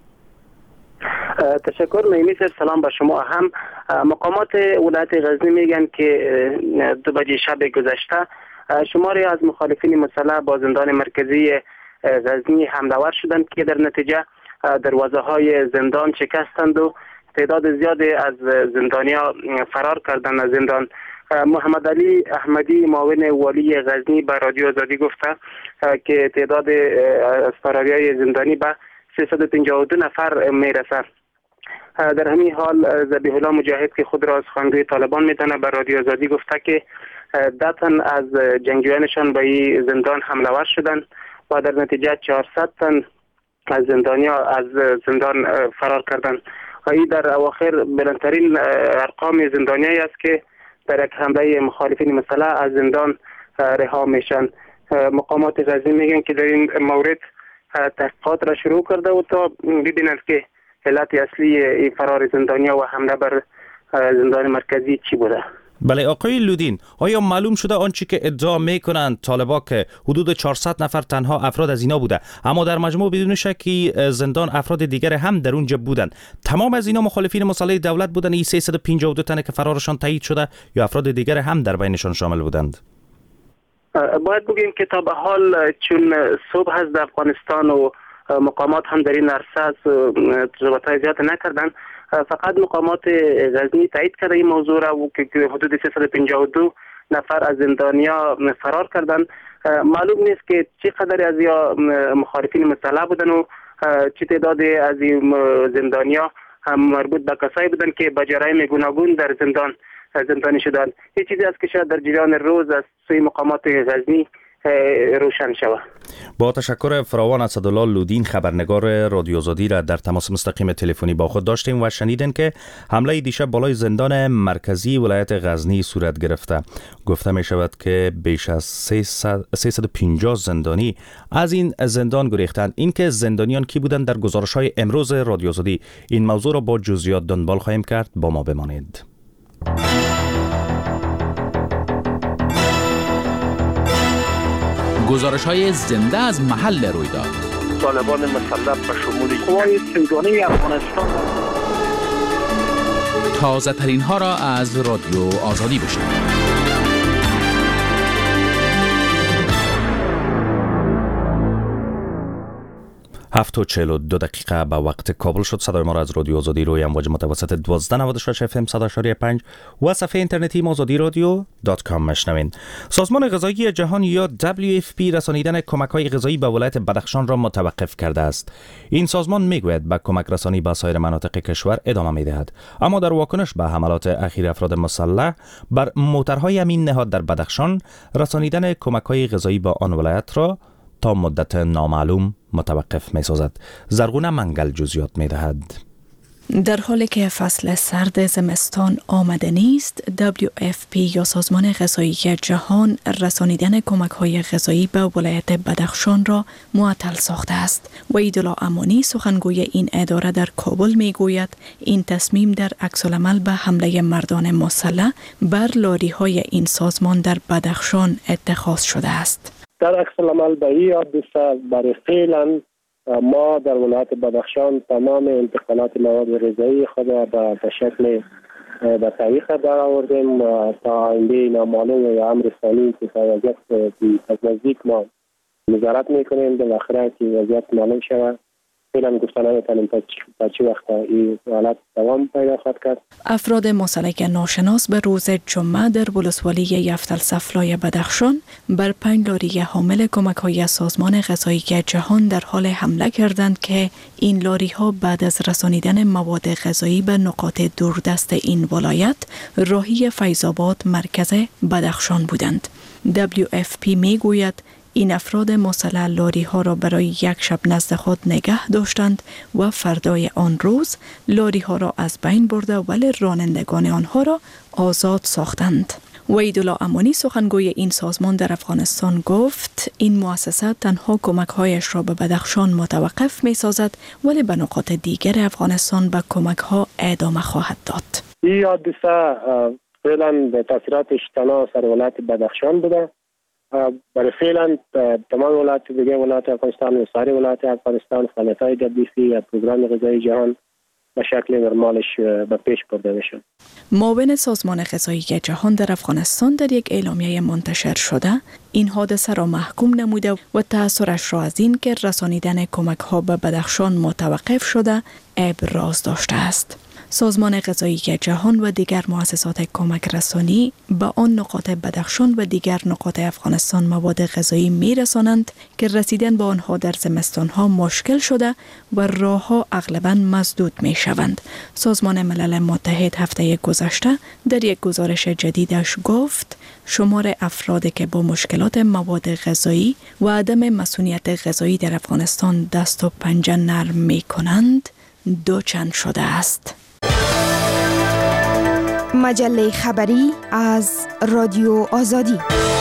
[SPEAKER 5] تشکر میمیسر، سلام به شما هم. مقامات ولایت غزنی میگن که دو بجه شب گذشته شماری از مخالفین مسلح با زندان مرکزی غزنی حمله ور شدند که در نتیجه دروازه های زندان شکستند و تعداد زیادی از زندانیا فرار کردند از زندان. محمد علی احمدی معاون والی غزنی به رادیو آزادی گفته که تعداد از فراریای زندانی به سیصد و پنجاه و دو نفر میرسد. در همین حال ذبیح الله مجاهد که خود را از خانگوی طالبان میدانه به رادیو آزادی گفته که ده تن از جنگجویانشان به این زندان حمله ور شدند و در نتیجه چهارصد تن از زندانیا از زندان فرار کردند. این در اواخر بلندترین ارقام زندانیایی است که در یک حمله مخالفین مسلح از زندان رها میشن. مقامات غزنی میگن که در این مورد تحقیقات را شروع کرده و تا ببینند که علت اصلی این فرار زندانیا و حمله بر زندان مرکزی چی بوده.
[SPEAKER 2] بله آقای لودین، آیا معلوم شده آنچه که ادعا میکنند طالبا که حدود چهارصد نفر تنها افراد از اینا بوده، اما در مجموع بدون شکی زندان افراد دیگر هم در اونجا بودند، تمام از اینا مخالفین مسلح دولت بودند؟ این سیصد و پنجاه و دو تنه که فرارشان تایید شده یا افراد دیگر هم در بینشان شامل بودند؟
[SPEAKER 5] باید بگیم که تا به حال چون صبح هست در افغانستان و مقامات هم در این عرصه تجربت‌های زیاد نکردن، فقط مقامات غزنی تایید کرده این موضوع را و که حدود سیصد و پنجاه و دو نفر از زندانیا فرار کردند. معلوم نیست که چقدر از یا مخالفین مسلح بودن و چه تعدادی از این زندانیا هم مربوط به کسایی بودن که به جرایم گوناگون در زندان زندانی شدند. این چیزی است که شاید در جریان روز از سوی مقامات غزنی روشن شود.
[SPEAKER 2] با تشکر فراوان اسدالله لودین خبرنگار رادیو آزادی را در تماس مستقیم تلفنی با خود داشتیم و شنیدن که حمله دیشب بالای زندان مرکزی ولایت غزنی صورت گرفته. گفته می شود که بیش از سیصد و پنجاه زندانی از این زندان گریختند. اینکه زندانیان کی بودند در گزارش‌های امروز رادیو آزادی این موضوع را با جزئیات دنبال خواهیم کرد. با ما بمانید.
[SPEAKER 9] گزارش‌های زنده از محل رویداد.
[SPEAKER 18] طالبان مسلح به شمول قوای سیدانی افغانستان.
[SPEAKER 9] تازه ترین ها را از رادیو آزادی بشنوید.
[SPEAKER 2] هفت و چهل و دو دقیقه به وقت کابل شد. صدای ما را از رادیو آزادی روی امواج متوسط دوازده نود و شش اف ام صد و شش پنج و صفحه اینترنتی آزادی رادیو دات کام مشنوین. سازمان غذایی جهان یا دبلیو اف پی رسانیدن کمک‌های غذایی به ولایت بدخشان را متوقف کرده است. این سازمان میگوید به کمک رسانی به سایر مناطق کشور ادامه میدهد، اما در واکنش به حملات اخیر افراد مسلح بر موترهای امین نهاد در بدخشان، رسانیدن کمک‌های غذایی به آن ولایت را تا مدت نامعلوم متوقف می سازد. زرغونه منگل جزئیات می دهد.
[SPEAKER 10] در حالی که فصل سرد زمستان آمده نیست، دبلیو اف پی یا سازمان غذایی جهان رسانیدن کمک‌های غذایی به ولایت بدخشان را معطل ساخته است. وحیدالله امانی سخنگوی این اداره در کابل میگوید این تصمیم در عکس‌العمل به حمله مردان مسلح بر لاری‌های این سازمان در بدخشان اتخاذ شده است.
[SPEAKER 8] در عکس العمل به این حادثه برای فعلا ما در ولایت بدخشان تمام انتقالات مواد غذایی خود را به شکل به تعویق در آوردیم تا آینده نامعلوم یا امر ثانی که تا وضعیت از نزدیک ما نظارت میکنیم بالاخره که وضعیت معلوم شود. فعلا گفتن نمیتونیم تا چه وقت این حالت دوام پیدا خواهد کرد.
[SPEAKER 10] افراد مسلح ناشناس به روز جمعه در ولسوالی یفتل سفلای بدخشان بر پنج لاری حامل کمک‌های سازمان غذایی جهان در حال حمله کردند که این لاری ها بعد از رسانیدن مواد غذایی به نقاط دوردست این ولایت راهی فیض‌آباد مرکز بدخشان بودند. دبلیو اف پی می گوید این افراد مسلح لاری ها را برای یک شب نزد خود نگه داشتند و فردای آن روز لاری ها را از بین برده ولی رانندگان آنها را آزاد ساختند. وحیدالله امانی سخنگوی این سازمان در افغانستان گفت این مؤسسه تنها کمک‌هایش را به بدخشان متوقف می‌سازد ولی به نقاط دیگر افغانستان به کمک‌ها ادامه خواهد داد.
[SPEAKER 8] این حادثه فعلا به تاثیراتش تنها سر ولایت بدخشان بوده. برای فعلا تمام ولایت دیگه ولایت افغانستان و سایر ولایت افغانستان فعالیت‌های دبلیو اف پی یا پروگرام غذایی جهان به شکل نرمالش به پیش برده بشه.
[SPEAKER 10] معاون سازمان غذایی جهان در افغانستان در یک اعلامیه منتشر شده این حادثه را محکوم نموده و تأثیرش را از این که رسانیدن کمک‌ها به بدخشان متوقف شده ابراز داشته است. سازمان غذایی جهان و دیگر مؤسسات کمک رسانی به آن نقاط بدخشان و دیگر نقاط افغانستان مواد غذایی می رسانند که رسیدن به آنها در زمستانها مشکل شده و راهها اغلباً مسدود می شوند. سازمان ملل متحد هفته گذشته در یک گزارش جدیدش گفت شمار افرادی که با مشکلات مواد غذایی و عدم مسئولیت غذایی در افغانستان دست و پنجه نرم می کنند دو چند شده است.
[SPEAKER 4] مجله خبری از رادیو آزادی.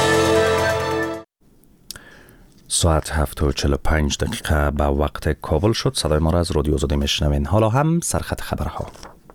[SPEAKER 2] ساعت هفت و چهل و پنج دقیقه به وقت کابل شد. صدای ما را از رادیو آزادی میشنوین. حالا هم سرخط خبرها.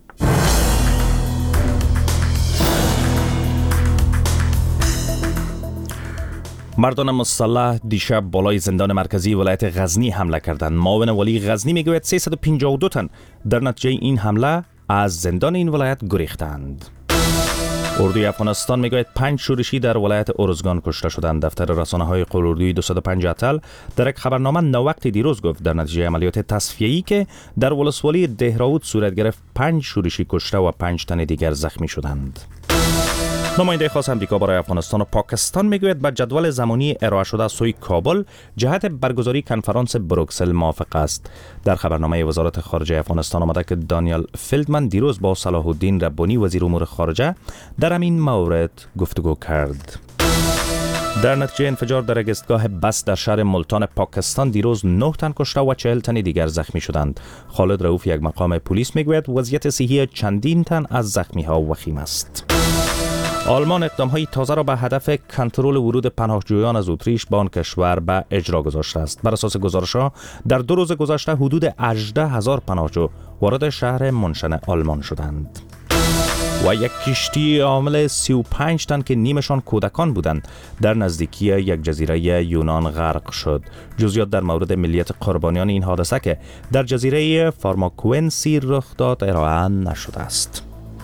[SPEAKER 2] مردان مسلح دیشب بالای زندان مرکزی ولایت غزنی حمله کردند. معاون ولی غزنی میگوید سیصد و پنجاه و دو تن در نتیجه این حمله از زندان این ولایت گریختند. اردوی افغانستان میگوید پنج شورشی در ولایت ارزگان کشته شدند. دفتر رسانه‌های قراردوی دویست و پنج اتل در یک خبرنامه ناوقت دیروز گفت در نتیجه عملیات تصفیه‌ای که در ولسوالی دهراود صورت گرفت پنج شورشی کشته و پنج تن دیگر زخمی شدند. نماینده خاص امریکا برای افغانستان و پاکستان میگوید با جدول زمانی ارائه شده سوی کابل جهت برگزاری کنفرانس بروکسل موافق است. در خبرنامه وزارت خارجه افغانستان آمده که دانیال فیلدمن دیروز با صلاح الدین ربانی وزیر امور خارجه در همین مورد گفتگو کرد. در نتیجه انفجار در یک ایستگاه بس در شهر ملتان پاکستان دیروز نه تن کشته و چهل تن دیگر زخمی شدند. خالد رؤوف یک مقام پلیس میگوید وضعیت صحی چندین تن از زخمی ها وخیم است. آلمان اقدام‌های تازه را به هدف کنترل ورود پناهجویان از اتریش به آن کشور به اجرا گذاشته است. بر اساس گزارش‌ها در دو روز گذشته حدود هجده هزار پناهجو وارد شهر منشن آلمان شدند. و یک کشتی حامل سی و پنج تن که نیمشان کودکان بودند در نزدیکی یک جزیره یونان غرق شد. جزئیات در مورد ملیت قربانیان این حادثه که در جزیره فارماکوئنسی رخ داد ارائه نشده است.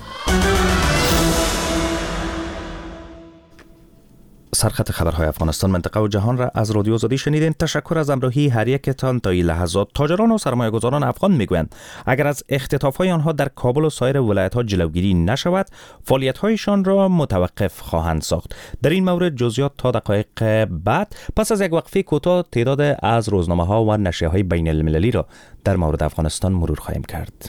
[SPEAKER 2] سرخط خبرهای افغانستان، منطقه و جهان را از رادیو آزادی شنیدین. تشکر از همراهی هر یکتان تا این لحظات. تاجران و سرمایه‌گذاران افغان میگویند اگر از اختطاف‌های آنها در کابل و سایر ولایت‌ها جلوگیری نشود فعالیت‌هایشان را متوقف خواهند ساخت. در این مورد جزئیات تا دقایق بعد پس از یک وقفه کوتاه تعداد از روزنامه‌ها و نشریه‌های بین‌المللی را در مورد افغانستان مرور خواهیم کرد.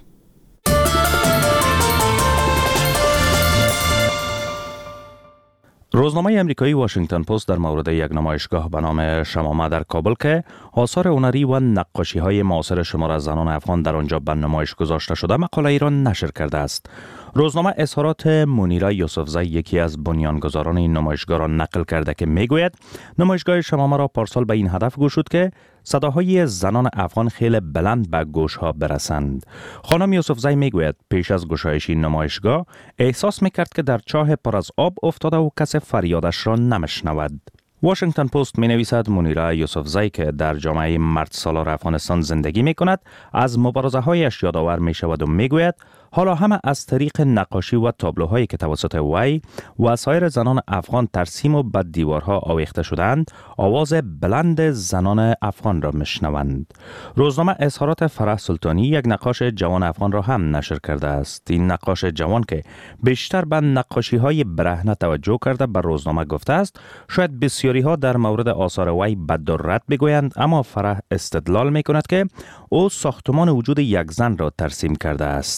[SPEAKER 2] روزنامه امریکایی واشنگتن پست در مورد یک نمایشگاه به نام شمامه در کابل که آثار هنری و نقاشی‌های معاصر شمار از زنان افغان در آنجا به نمایش گذاشته شده مقاله ای را نشر کرده است. روزنامه اظهارات منیره یوسفزی یکی از بنیانگذاران این نمایشگاه را نقل کرده که میگوید نمایشگاه شمامه را پارسال به این هدف گشود که صداهای زنان افغان خیلی بلند به گوشها برسند. خانم یوسفزی میگوید پیش از گشایش این نمایشگاه احساس میکرد که در چاه پر از آب افتاده و کس فریادش را نمیشنود. واشنگتن پست می نویسد منیره یوسفزی که در جامعه مرد سالار افغانستان زندگی می کند از مبارزه هایش یادآور می شود و می گوید حالا همه از طریق نقاشی و تابلوهایی که توسط وی و سایر زنان افغان ترسیم و به دیوارها آویخته شدند آواز بلند زنان افغان را میشنوند. روزنامه اظهارات فرح سلطانی یک نقاش جوان افغان را هم نشر کرده است. این نقاش جوان که بیشتر به نقاشی های برهنه توجه کرده بر روزنامه گفته است شاید بسیاری ها در مورد آثار وی بد و رد بگویند، اما فرح استدلال می کند که او ساختمان وجود یک زن را ترسیم کرده است.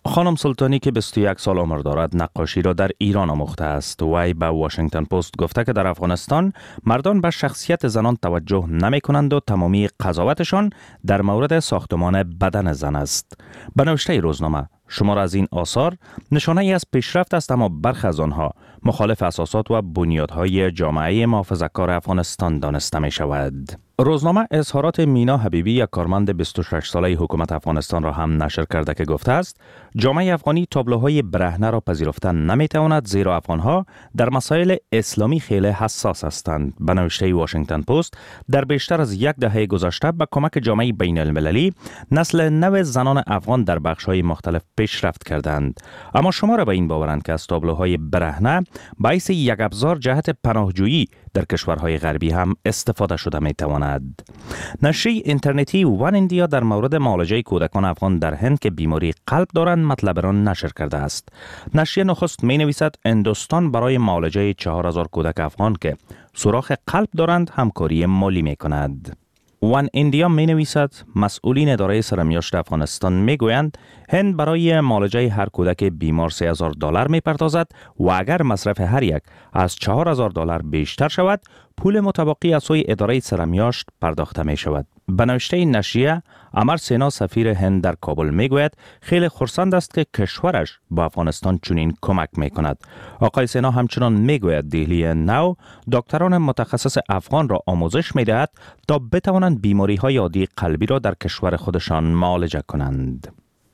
[SPEAKER 2] خانم سلطانی که بیست و یک سال عمر دارد نقاشی را در ایران آموخته است. وی به واشنگتن پست گفته که در افغانستان مردان به شخصیت زنان توجه نمی کنند و تمامی قضاوتشان در مورد ساختمان بدن زن است. به نوشته روزنامه شمار از این آثار نشانه ای از پیشرفت است، اما برخی از آنها مخالف اساسات و بنیادهای جامعه محافظه‌کار افغانستان دانسته می شود. روزنامه اظهارات مینا حبیبی، یک کارمند بیست و شش ساله حکومت افغانستان را هم نشر کرده که گفته است جامعه افغانی تابلوهای برهنه را پذیرفته نمیتواند، زیرا افغانها در مسائل اسلامی خیلی حساس هستند. به نوشته واشنگتن پست در بیشتر از یک دهه گذشته به کمک جامعه بین المللی نسل نو زنان افغان در بخش‌های مختلف پیشرفت کردند، اما شمار به این باورند که از تابلوهای برهنه باعث یک ابزار جهت پناهجویی در کشورهای غربی هم استفاده شده میتواند. نشریه اینترنتی وان ایندیا در مورد معالجه کودکان افغان در هند که بیماری قلب دارند مطلب را نشر کرده است. نشریه نخست می نویسد هندوستان برای معالجه چهار هزار کودک افغان که سوراخ قلب دارند همکاری مالی می کند. وان ایندیا می نویسد مسئولین اداره سرمیاشت افغانستان می گویند هند برای معالجه هر کودک بیمار سه هزار دلار می پردازد و اگر مصرف هر یک از چهار هزار دلار بیشتر شود پول متبقی از سوی اداره سرمیاشت پرداخته می شود. به نوشته این نشریه امر سینا سفیر هند در کابل می گوید خیلی خرسند است که کشورش با افغانستان چنین کمک می کند. آقای سینا همچنان می گوید دهلی نو دکتران متخصص افغان را آموزش می دهد تا بتوانند بیماری های عادی قلبی را در کشور خودشان معالجه کنند.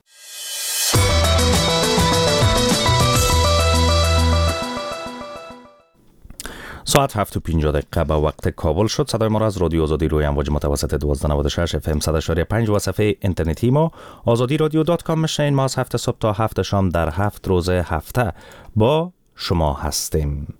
[SPEAKER 2] ساعت هفت و پنجاه دقیقه به وقت کابل شد. صدای ما را از رادیو آزادی روی امواج متوسط دویست و نود و شش اف ام صد و شش و پنج و صفحه اینترنتی ما آزادی رادیو دات کام میشنوید. ما از هفت صبح تا هفت شام در هفت روز هفته با شما هستیم.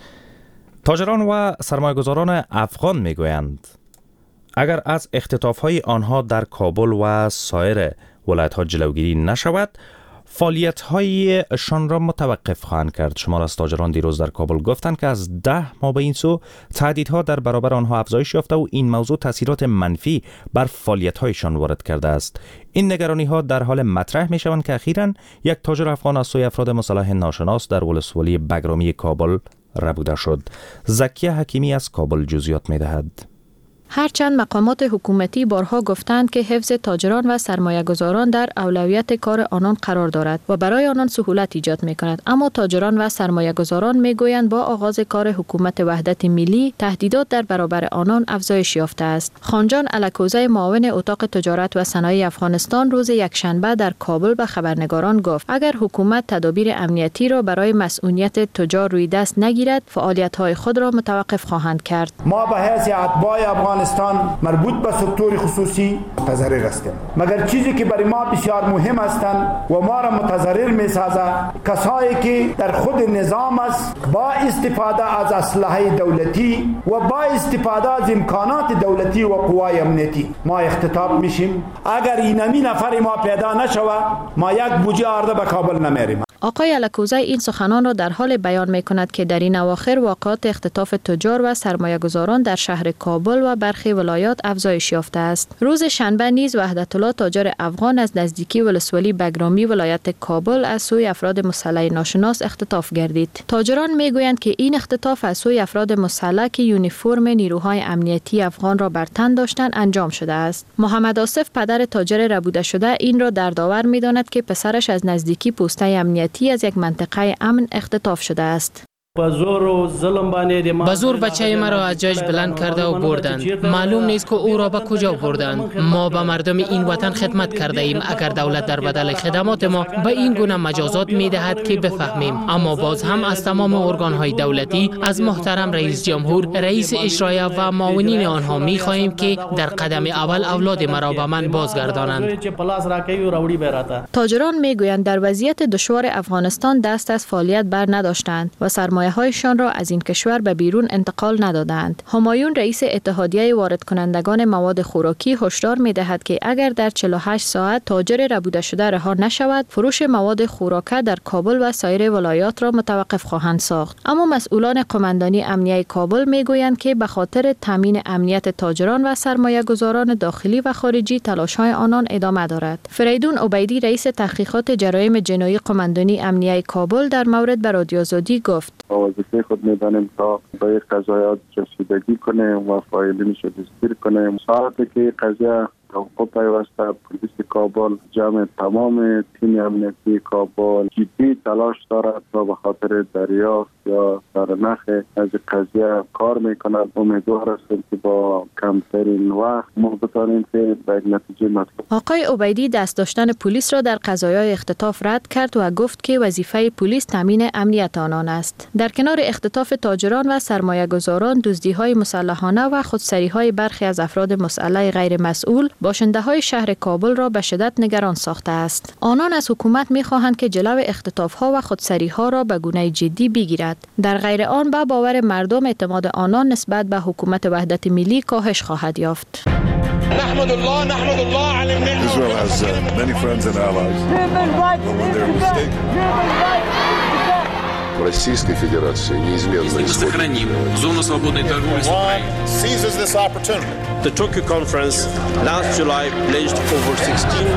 [SPEAKER 2] تاجران و سرمایه‌گذاران افغان میگویند اگر از اختطاف‌های آنها در کابل و سایر ولایت‌ها جلوگیری نشود فعالیت‌هایشان را متوقف خواهند کرد. شمار از تاجران دیروز در کابل گفتند که از ده ماه به این سو تهدیدها در برابر آنها افزایش یافته و این موضوع تاثیرات منفی بر فعالیت‌هایشان وارد کرده است. این نگرانی‌ها در حال مطرح می‌شوند که اخیراً یک تاجر افغان از سوی افراد مسلح ناشناس در ولسوالی بگرامی کابل ربوده شد. زکیه حکیمی از کابل جزئیات می‌دهد.
[SPEAKER 10] هرچند مقامات حکومتی بارها گفتند که حفظ تاجران و سرمایه‌گذاران در اولویت کار آنان قرار دارد و برای آنان سهولت ایجاد می‌کند، اما تاجران و سرمایه‌گذاران می‌گویند با آغاز کار حکومت وحدت ملی تهدیدات در برابر آنان افزایش یافته است. خانجان الکوزی معاون اتاق تجارت و صنایع افغانستان روز یکشنبه در کابل به خبرنگاران گفت اگر حکومت تدابیر امنیتی را برای مسئولیت تجار روی دست نگیرد فعالیت‌های خود را متوقف خواهند کرد.
[SPEAKER 7] ما به حیث اتباع افغانستان مربوط به سکتور خصوصی متضرر هستیم، مگر چیزی که برای ما بسیار مهم هستند و ما را متضرر می‌سازد کسایی که در خود نظام است با استفاده از اسلحه دولتی و با استفاده از امکانات دولتی و قوای امنیتی ما اختطاف میشیم. اگر اینمی نفر ما پیدا نشود ما یک بوجه آرده به کابل نمیریم.
[SPEAKER 10] آقای الکوزی این سخنان را در حال بیان می کند که در این اواخر واقعات اختطاف تجار و سرمایه‌گذاران در شهر کابل و برخی ولایات افزایش یافته است. روز شنبه نیز وحدت الله تاجر افغان از نزدیکی ولسوالی بگرامی ولایت کابل از سوی افراد مسلح ناشناس اختطاف گردید. تاجران می گویند که این اختطاف از سوی افراد مسلح که یونیفرم نیروهای امنیتی افغان را بر تن داشتند انجام شده است. محمد آصف پدر تاجر ربوده شده این را در داور می داند که پسرش از نزدیکی پوسته امنیتی از یک منطقه امن اختطاف شده است.
[SPEAKER 15] با زور بچه مرا از جایش بلند کرده و بردند. معلوم نیست که او را به کجا بردند. ما به مردم این وطن خدمت کرده ایم. اگر دولت در بدل خدمات ما به این گونه مجازات می دهد که بفهمیم، اما باز هم از تمام ارگان‌های دولتی، از محترم رئیس جمهور، رئیس اجرایی و معاونین آنها می خواهیم که در قدم اول اولاد مرا به من بازگردانند.
[SPEAKER 10] تاجران می گویند در وضعیت دشوار افغانستان دست از فعالیت بر نداشتند و سرمایه
[SPEAKER 12] سرمایه‌هایشان را از این کشور به بیرون انتقال ندادند. همایون رئیس اتحادیه وارد کنندگان مواد خوراکی هشدار می‌دهد که اگر در چهل و هشت ساعت تاجر ربوده شده رها نشود، فروش مواد خوراکه در کابل و سایر ولایات را متوقف خواهند ساخت. اما مسئولان قماندانی امنیه کابل میگویند که به خاطر تامین امنیت تاجران و سرمایه‌گذاران داخلی و خارجی تلاش‌های آنان ادامه دارد. فریدون عبیدی رئیس تحقیقات جرایم جنایی قماندانی امنیه کابل در مورد به رادیو آزادی گفت:
[SPEAKER 13] وظیفه خود می‌دانیم تا به این قضایات رسیدگی کنیم و فاعلینش را دستگیر کنیم. ساعتی که قضیه توقف پیوسته، پلیس کابل جمع تمام تیم امنیتی کابل جدی تلاش دارد و به خاطر دریافت یا سرنخ از قضیه کار میکند. امیدوار هستیم که با کمترین وقت ما بتوانیم که به نتیجه مطلوب.
[SPEAKER 12] آقای عبیدی دست داشتن پلیس را در قضایای اختطاف رد کرد و گفت که وظیفه پلیس تامین امنیت آنان است. در کنار اختطاف تاجران و سرمایه‌گذاران، دزدی‌های مسلحانه و خودسری‌های برخی از افراد مسلح غیر مسئول باشنده‌های شهر کابل را به شدت نگران ساخته است. آنان از حکومت می‌خواهند که جلو اختطاف‌ها و خودسری‌ها را به گونه جدی بگیرد. در غیر آن به باور مردم اعتماد آنان نسبت به حکومت وحدت ملی کاهش خواهد یافت.
[SPEAKER 14] نحمد الله نحمد الله على النعمة. Israel has uh, many friends and allies. When they're mistaken. Российской Федерации неизменно
[SPEAKER 24] сохраним зону свободной торговли с Украиной.
[SPEAKER 14] Seizes this opportunity. The Tokyo conference last July pledged over sixteen.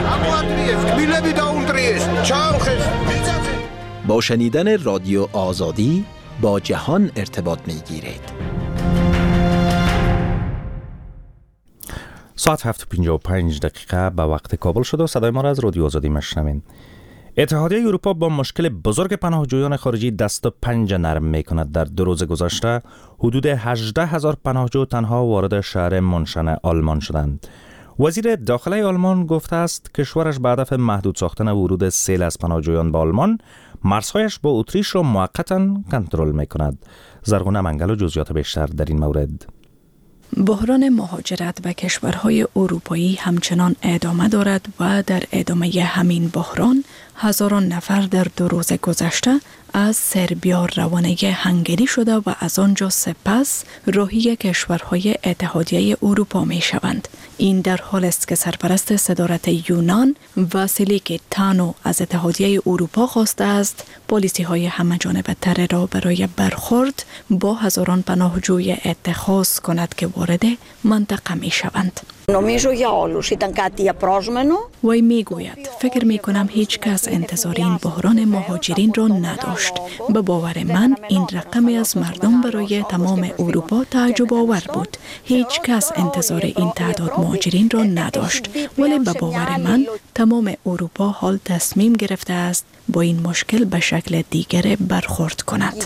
[SPEAKER 9] با شنیدن رادیو آزادی با جهان ارتباط می‌گیرید.
[SPEAKER 2] ساعت هفت و پنجاه و پنج دقیقه به وقت کابل شده و صدای ما را از رادیو آزادی میشنوین. اتحادیه اروپا با مشکل بزرگ پناهجویان خارجی دست و پنجه نرم می کند. در دو روز گذشته حدود هجده هزار پناهجو تنها وارد شهر منشن آلمان شدند. وزیر داخلی آلمان گفته است کشورش به هدف محدود ساختن ورود سیل از پناهجویان به آلمان مرزهایش با اتریش را موقتا کنترل می کند. زرغونه منگل و جزئیات بیشتر در این مورد.
[SPEAKER 10] بحران مهاجرت به کشورهای اروپایی همچنان ادامه دارد و در ادامه همین بحران هزاران نفر در دو روز گذشته از سربیا روانه هنگری شده و از آنجا سپس راهی کشورهای اتحادیه اروپا می شوند. این در حال است که سرپرست صدارت یونان واسیلیک تانو از اتحادیه اروپا خواسته است پالیسی های همه جانبه تر را برای برخورد با هزاران پناهجوی اتخاذ کند که وارد منطقه می شوند. وی می گوید فکر می کنم هیچ کس انتظار این بحران مهاجرین را نداشت. به باور من این رقمی از مردم برای تمام اروپا تعجب آور بود. هیچ کس انتظار این تعداد مهاجرین را نداشت، ولی به باور من تمام اروپا حال تصمیم گرفته است با این مشکل به شکل دیگر برخورد کند.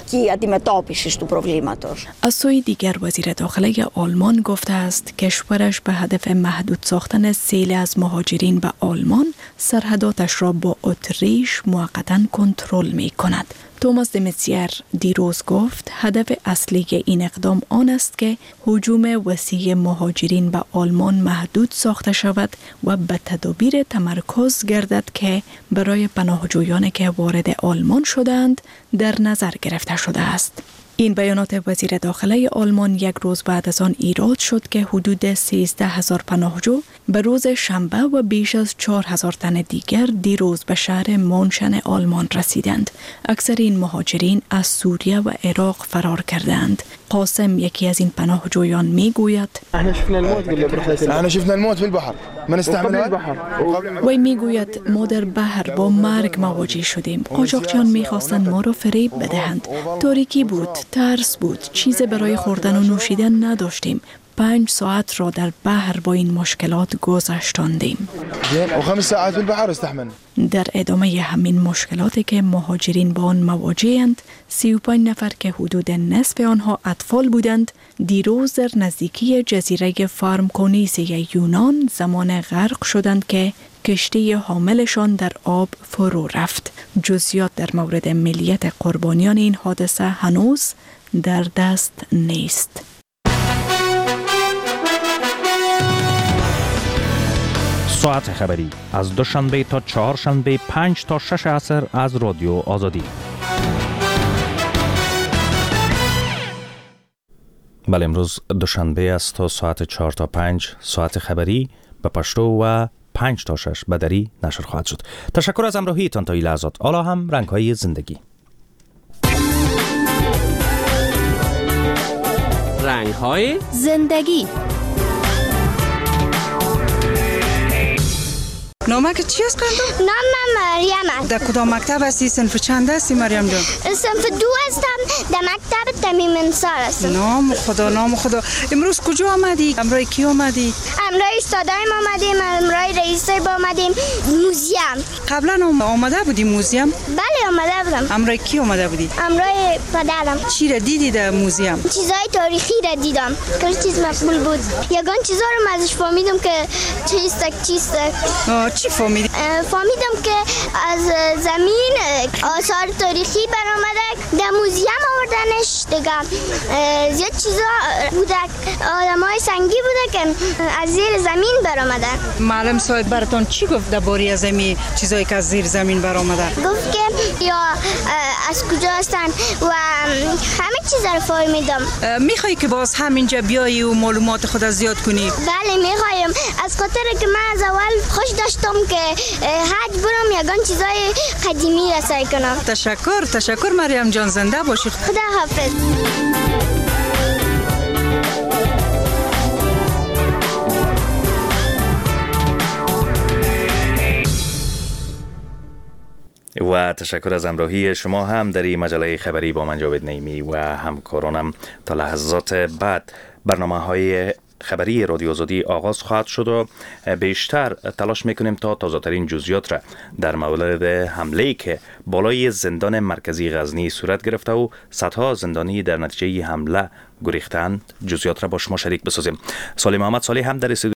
[SPEAKER 10] از سوی دیگر وزیر داخلی آلمان گفته است کشورش به هدف محدود ساختن سیل از مهاجرین به آلمان سرحداتش را با اتریش موقتا کنترل می کند. توماس دمسیر دیروز گفت هدف اصلی این اقدام آن است که هجوم وسیع مهاجرین به آلمان محدود ساخته شود و به تدابیر تمرکز گردد که برای پناهجویان که وارد آلمان شدند در نظر گرفته شده است. این بیانات وزیر داخلی آلمان یک روز بعد از آن ایراد شد که حدود سیزده هزار پناهجو به روز شنبه و بیش از چهار هزار تن دیگر دیروز به شهر منشن آلمان رسیدند. اکثر این مهاجرین از سوریه و عراق فرار کردند. قاسم یکی از این پناهجویان میگوید
[SPEAKER 25] احنا شفنا الموت احنا شفنا الموت في البحر ما نستحمل.
[SPEAKER 10] وی میگوید ما در بحر با مرگ مواجه شدیم. قاچاقچیان میخواستند ما را فریب بدهند. تاریکی بود، ترس بود، چیز برای خوردن و نوشیدن نداشتیم. پنج ساعت را در بحر با این مشکلات گذراندیم. در ادامه همین مشکلاتی که مهاجرین با آن مواجه‌اند، سی و پنج نفر که حدود نصف آنها اطفال بودند، دیروز در نزدیکی جزیره فارمکونیسی یونان زمان غرق شدند که کشتی حاملشان در آب فرو رفت. جزئیات در مورد ملیت قربانیان این حادثه هنوز در دست نیست.
[SPEAKER 2] ساعت خبری از دوشنبه تا چهارشنبه پنج تا شش عصر از رادیو آزادی. بله، امروز دوشنبه است تا ساعت چهار تا پنج ساعت خبری به پشتو و پنج تا شش به دری نشر خواهد شد. تشکر از همراهیتان تا این لحظات. حالا هم رنگ‌های زندگی.
[SPEAKER 6] رنگ‌های زندگی.
[SPEAKER 11] نامک چی است قندم؟
[SPEAKER 23] نام من مریم است.
[SPEAKER 11] در کدام مکتب هستی؟ صنف چند هستی مریم جان؟
[SPEAKER 23] صنف دو هستم، در مکتب تمیم انصار هستم.
[SPEAKER 11] نام خدا، نام خدا. امروز کجا آمدی؟ امروز کی آمدی؟
[SPEAKER 23] امروز استادایم آمدیم، امروز رئیسای با آمدیم موزیم.
[SPEAKER 11] قبلا آمده بودی موزیم؟
[SPEAKER 23] بله آمده بودم.
[SPEAKER 11] امروز کی آمده بودی؟
[SPEAKER 23] امروز پدرم.
[SPEAKER 11] چی را دیدی در موزیم؟
[SPEAKER 23] چیزای تاریخی را دیدم. کل چیز مقبول بود. یگان چیزا رو ازش فهمیدم که چیست چیست.
[SPEAKER 11] چی فهمیدی؟
[SPEAKER 23] فهمیدم که از زمین آثار تاریخی برآمده، در موزیم آوردنش دیگه. زیاد چیزا بوده، آدمای سنگی بوده که از زیر زمین برآمده.
[SPEAKER 11] معلم صاحب براتون چی گفت درباره از زمین چیزایی که از زیر زمین برآمده؟
[SPEAKER 23] گفت که یا از کجا هستن و همه چیز رو فهمیدم.
[SPEAKER 11] میخوای که باز همینجا بیایی و معلومات خود زیاد کنی؟
[SPEAKER 23] بله میخوایم، از خاطر که من از اول خوش داشتم که حج برم یگان چیزای قدیمی را سعی کنم.
[SPEAKER 11] تشکر تشکر مریم جان، زنده باشی.
[SPEAKER 23] خدا حافظ.
[SPEAKER 2] و تشکر از همراهی شما هم در این مجله خبری با من جاوید نعیمی و همکارانم. تا لحظات بعد برنامه های خبری رادیو آزادی آغاز خواهد شد و بیشتر تلاش میکنیم تا تازه ترین جزئیات را در مورد حمله‌ای که بالای زندان مرکزی غزنی صورت گرفته و صدها زندانی در نتیجه حمله گریختند جزئیات را با شما شریک بسازیم. سالی محمد صالح هم در